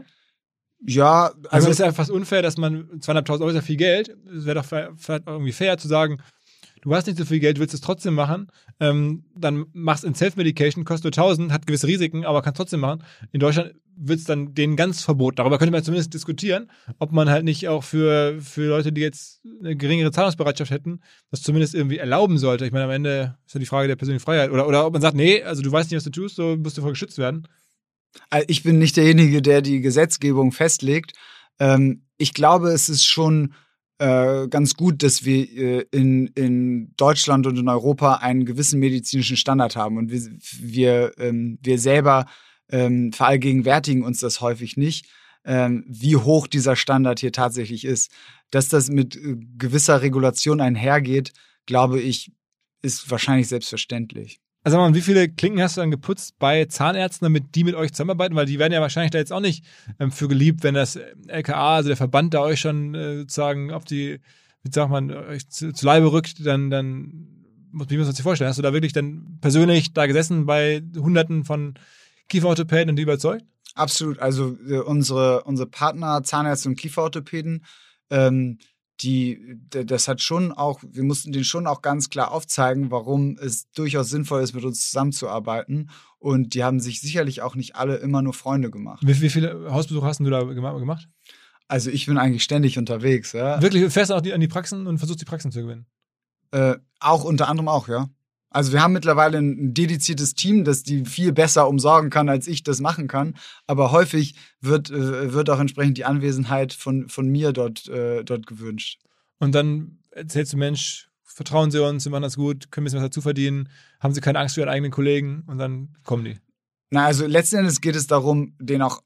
Ja, also, also es ist ja fast unfair, dass man zweitausendfünfhundert Euro ist ja viel Geld. Es wäre doch vielleicht irgendwie fair zu sagen, du hast nicht so viel Geld, willst es trotzdem machen, ähm, dann machst in Self-Medication, kostet nur tausend, hat gewisse Risiken, aber kannst trotzdem machen. In Deutschland wird es dann denen ganz verboten. Darüber könnte man zumindest diskutieren, ob man halt nicht auch für, für Leute, die jetzt eine geringere Zahlungsbereitschaft hätten, das zumindest irgendwie erlauben sollte. Ich meine, am Ende ist ja die Frage der persönlichen Freiheit. Oder, oder ob man sagt, nee, also du weißt nicht, was du tust, so musst du voll geschützt werden. Ich bin nicht derjenige, der die Gesetzgebung festlegt. Ähm, ich glaube, es ist schon Äh, ganz gut, dass wir äh, in, in Deutschland und in Europa einen gewissen medizinischen Standard haben. Und wir, wir, ähm, wir selber ähm, verallgegenwärtigen uns das häufig nicht, ähm, wie hoch dieser Standard hier tatsächlich ist. Dass das mit äh, gewisser Regulation einhergeht, glaube ich, ist wahrscheinlich selbstverständlich. Also sag mal, wie viele Klinken hast du dann geputzt bei Zahnärzten, damit die mit euch zusammenarbeiten? Weil die werden ja wahrscheinlich da jetzt auch nicht ähm, für geliebt, wenn das L K A, also der Verband, da euch schon äh, sozusagen auf die, wie sagt man, euch zu, zu Leibe rückt, dann, dann, wie muss man sich vorstellen? Hast du da wirklich dann persönlich da gesessen bei Hunderten von Kieferorthopäden und die überzeugt? Absolut. Also äh, unsere, unsere Partner, Zahnärzte und Kieferorthopäden, ähm, die, das hat schon auch, wir mussten denen schon auch ganz klar aufzeigen, warum es durchaus sinnvoll ist, mit uns zusammenzuarbeiten. Und die haben sich sicherlich auch nicht alle immer nur Freunde gemacht. Wie, wie viele Hausbesuche hast du da gemacht? Also ich bin eigentlich ständig unterwegs. Ja. Wirklich? Fährst du auch die, an die Praxen und versuchst die Praxen zu gewinnen? Äh, auch unter anderem auch, ja. Also wir haben mittlerweile ein dediziertes Team, das die viel besser umsorgen kann, als ich das machen kann. Aber häufig wird, äh, wird auch entsprechend die Anwesenheit von, von mir dort, äh, dort gewünscht. Und dann erzählst du, Mensch, vertrauen Sie uns, wir machen das gut, können ein bisschen was dazu verdienen, haben Sie keine Angst vor Ihren eigenen Kollegen und dann kommen die. Na, also letzten Endes geht es darum, den auch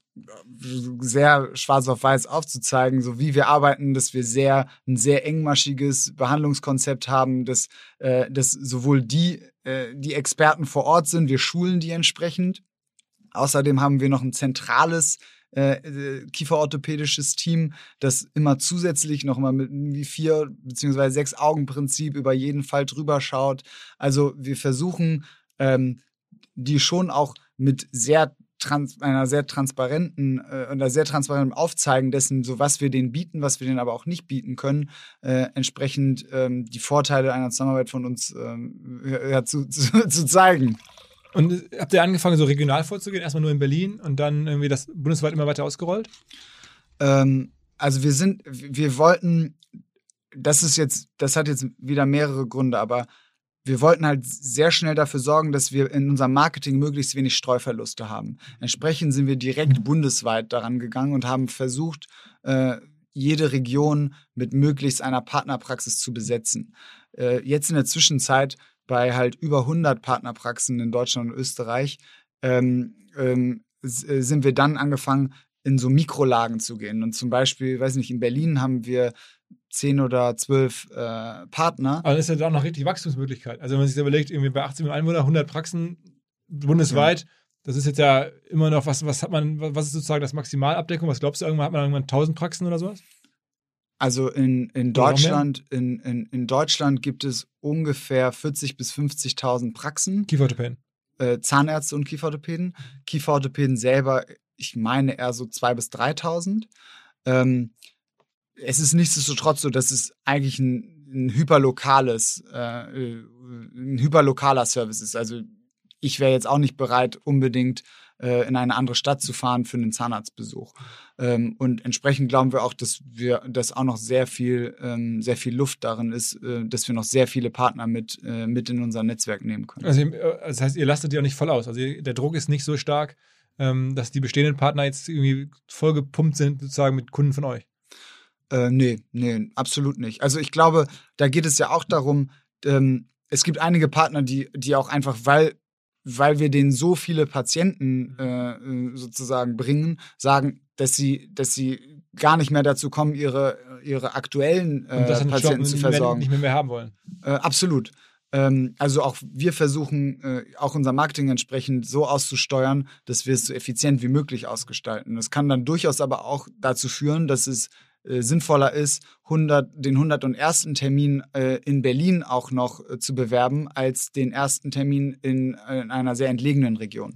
sehr schwarz auf weiß aufzuzeigen, so wie wir arbeiten, dass wir sehr ein sehr engmaschiges Behandlungskonzept haben, dass, äh, dass sowohl die, äh, die Experten vor Ort sind, wir schulen die entsprechend. Außerdem haben wir noch ein zentrales äh, kieferorthopädisches Team, das immer zusätzlich noch mal mit wie vier beziehungsweise sechs Augen-Prinzip über jeden Fall drüber schaut. Also wir versuchen, ähm, die schon auch mit sehr trans, einer sehr transparenten, äh, einer sehr transparenten Aufzeigen dessen, so was wir denen bieten, was wir denen aber auch nicht bieten können, äh, entsprechend ähm, die Vorteile einer Zusammenarbeit von uns ähm, ja, zu, zu, zu zeigen. Und habt ihr angefangen, so regional vorzugehen? Erstmal nur in Berlin und dann irgendwie das bundesweit immer weiter ausgerollt? Ähm, also wir sind, wir wollten, das ist jetzt, das hat jetzt wieder mehrere Gründe, aber wir wollten halt sehr schnell dafür sorgen, dass wir in unserem Marketing möglichst wenig Streuverluste haben. Entsprechend sind wir direkt bundesweit daran gegangen und haben versucht, äh, jede Region mit möglichst einer Partnerpraxis zu besetzen. Äh, jetzt in der Zwischenzeit bei halt über hundert Partnerpraxen in Deutschland und Österreich ähm, ähm, sind wir dann angefangen, in so Mikrolagen zu gehen. Und zum Beispiel, weiß nicht, in Berlin haben wir zehn oder zwölf äh, Partner. Aber das ist ja dann auch noch richtig Wachstumsmöglichkeit. Also wenn man sich überlegt, irgendwie bei achtzig Millionen Einwohnern, hundert Praxen bundesweit, ja. Das ist jetzt ja immer noch, was, was hat man, was ist sozusagen das Maximalabdeckung? Was glaubst du, irgendwann hat man irgendwann tausend Praxen oder sowas? Also in, in Deutschland, in, in, in Deutschland gibt es ungefähr vierzigtausend bis fünfzigtausend Praxen. Kieferorthopäden. Äh, Zahnärzte und Kieferorthopäden. Kieferorthopäden selber, ich meine eher so zweitausend bis dreitausend. Ähm, es ist nichtsdestotrotz so, dass es eigentlich ein, ein hyperlokales, äh, ein hyperlokaler Service ist. Also ich wäre jetzt auch nicht bereit, unbedingt äh, in eine andere Stadt zu fahren für einen Zahnarztbesuch. Ähm, und entsprechend glauben wir auch, dass wir, dass auch noch sehr viel, ähm, sehr viel Luft darin ist, äh, dass wir noch sehr viele Partner mit, äh, mit in unser Netzwerk nehmen können. Also das heißt, ihr lastet die auch nicht voll aus. Also der Druck ist nicht so stark, ähm, dass die bestehenden Partner jetzt irgendwie voll gepumpt sind, sozusagen mit Kunden von euch. Äh, nee, nee, absolut nicht. Also ich glaube, da geht es ja auch darum, ähm, es gibt einige Partner, die, die auch einfach, weil, weil wir denen so viele Patienten äh, sozusagen bringen, sagen, dass sie, dass sie gar nicht mehr dazu kommen, ihre, ihre aktuellen äh, Patienten zu versorgen. Nicht mehr, mehr haben wollen. Äh, absolut. Ähm, also auch wir versuchen, äh, auch unser Marketing entsprechend so auszusteuern, dass wir es so effizient wie möglich ausgestalten. Das kann dann durchaus aber auch dazu führen, dass es äh, sinnvoller ist, hundert, den hundertersten Termin äh, in Berlin auch noch äh, zu bewerben, als den ersten Termin in, äh, in einer sehr entlegenen Region.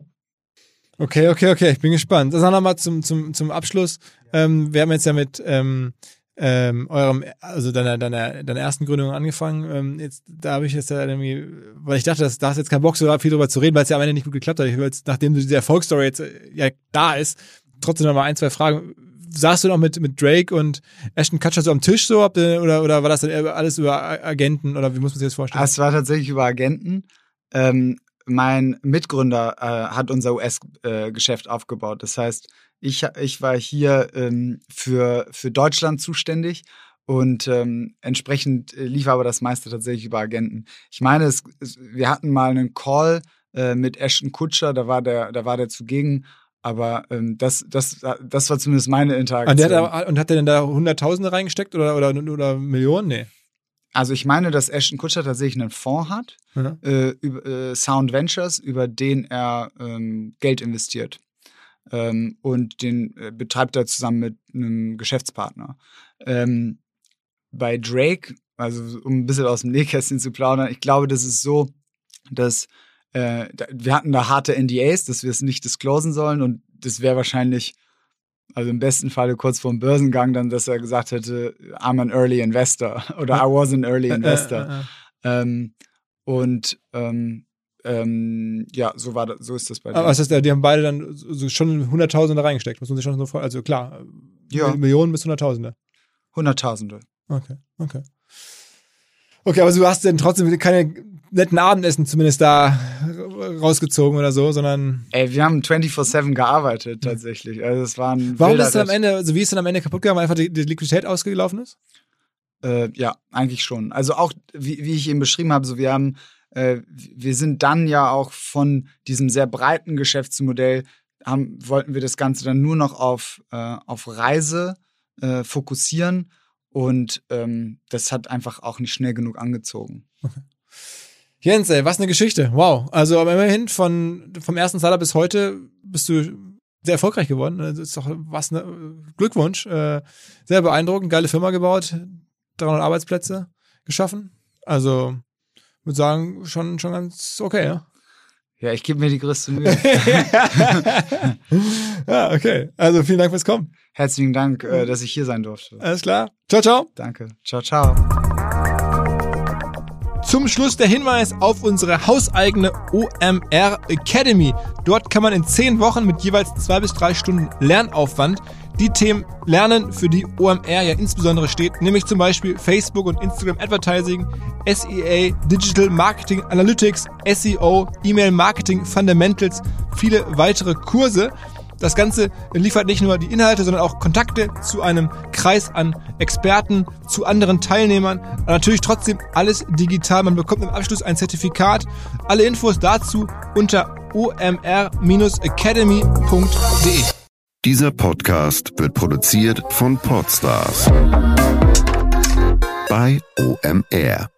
Okay, okay, okay, ich bin gespannt. Das nochmal zum, zum, zum Abschluss. Ähm, wir haben jetzt ja mit ähm, ähm, eurem, also deiner, deiner, deiner ersten Gründung angefangen. Ähm, jetzt, da habe ich jetzt ja irgendwie, weil ich dachte, dass, da hast jetzt keinen Bock, so viel drüber zu reden, weil es ja am Ende nicht gut geklappt hat. Ich will jetzt, nachdem diese Erfolgsstory jetzt äh, ja da ist, trotzdem noch mal ein, zwei Fragen. Saßt du noch mit, mit Drake und Ashton Kutcher so am Tisch so, habt ihr, oder, oder war das dann alles über Agenten oder wie muss man sich das vorstellen? Es war tatsächlich über Agenten. Ähm, mein Mitgründer äh, hat unser U S-Geschäft äh, aufgebaut. Das heißt, ich, ich war hier ähm, für, für Deutschland zuständig und ähm, entsprechend lief aber das meiste tatsächlich über Agenten. Ich meine, es, es, wir hatten mal einen Call äh, mit Ashton Kutcher, da war der, da war der zugegen. Aber ähm, das, das, das war zumindest meine Interaktion. Und, der hat, und hat der denn da Hunderttausende reingesteckt oder, oder, oder Millionen? Nee. Also ich meine, dass Ashton Kutcher tatsächlich einen Fonds hat, mhm. äh, über, äh, Sound Ventures, über den er ähm, Geld investiert. Ähm, und den äh, betreibt er zusammen mit einem Geschäftspartner. Ähm, bei Drake, also um ein bisschen aus dem Nähkästchen zu plaudern, ich glaube, das ist so, dass äh, wir hatten da harte N D As, dass wir es nicht disclosen sollen und das wäre wahrscheinlich, also im besten Falle kurz vor dem Börsengang dann, dass er gesagt hätte, I'm an early investor oder I was an early investor. Äh, äh, äh. Ähm, und ähm, ähm, ja, so war das, so ist das bei denen. Aber was heißt, die haben beide dann so schon Hunderttausende reingesteckt, muss man sich schon so vor, also klar, ja. Millionen bis Hunderttausende. Hunderttausende. Okay, okay. Okay, aber du hast denn trotzdem keine netten Abendessen zumindest da rausgezogen oder so, sondern... Ey, wir haben vierundzwanzig sieben gearbeitet tatsächlich. Also es war ein Warum ist es dann am Ende, also wie ist es dann am Ende kaputt gegangen, weil einfach die, die Liquidität ausgelaufen ist? Äh, ja, eigentlich schon. Also auch, wie, wie ich eben beschrieben habe, so wir haben, äh, wir sind dann ja auch von diesem sehr breiten Geschäftsmodell, haben, wollten wir das Ganze dann nur noch auf, äh, auf Reise äh, fokussieren. Und ähm, das hat einfach auch nicht schnell genug angezogen. Okay. Jens, ey, was eine Geschichte. Wow. Also aber immerhin von, vom ersten Startup bis heute bist du sehr erfolgreich geworden. Das ist doch was ne Glückwunsch. Äh, sehr beeindruckend. Geile Firma gebaut. dreihundert Arbeitsplätze geschaffen. Also, würde sagen, schon, schon ganz okay, ja? Ja, ich gebe mir die größte Mühe. Ja, okay. Also vielen Dank fürs Kommen. Herzlichen Dank, äh, dass ich hier sein durfte. Alles klar. Ciao, ciao. Danke. Ciao, ciao. Zum Schluss der Hinweis auf unsere hauseigene O M R Academy. Dort kann man in zehn Wochen mit jeweils zwei bis drei Stunden Lernaufwand die Themen lernen, für die O M R ja insbesondere steht, nämlich zum Beispiel Facebook und Instagram Advertising, S E A, Digital Marketing Analytics, S E O, E-Mail Marketing Fundamentals, viele weitere Kurse. Das Ganze liefert nicht nur die Inhalte, sondern auch Kontakte zu einem Kreis an Experten, zu anderen Teilnehmern. Aber natürlich trotzdem alles digital. Man bekommt im Abschluss ein Zertifikat. Alle Infos dazu unter o m r academy punkt d e. Dieser Podcast wird produziert von Podstars bei O M R.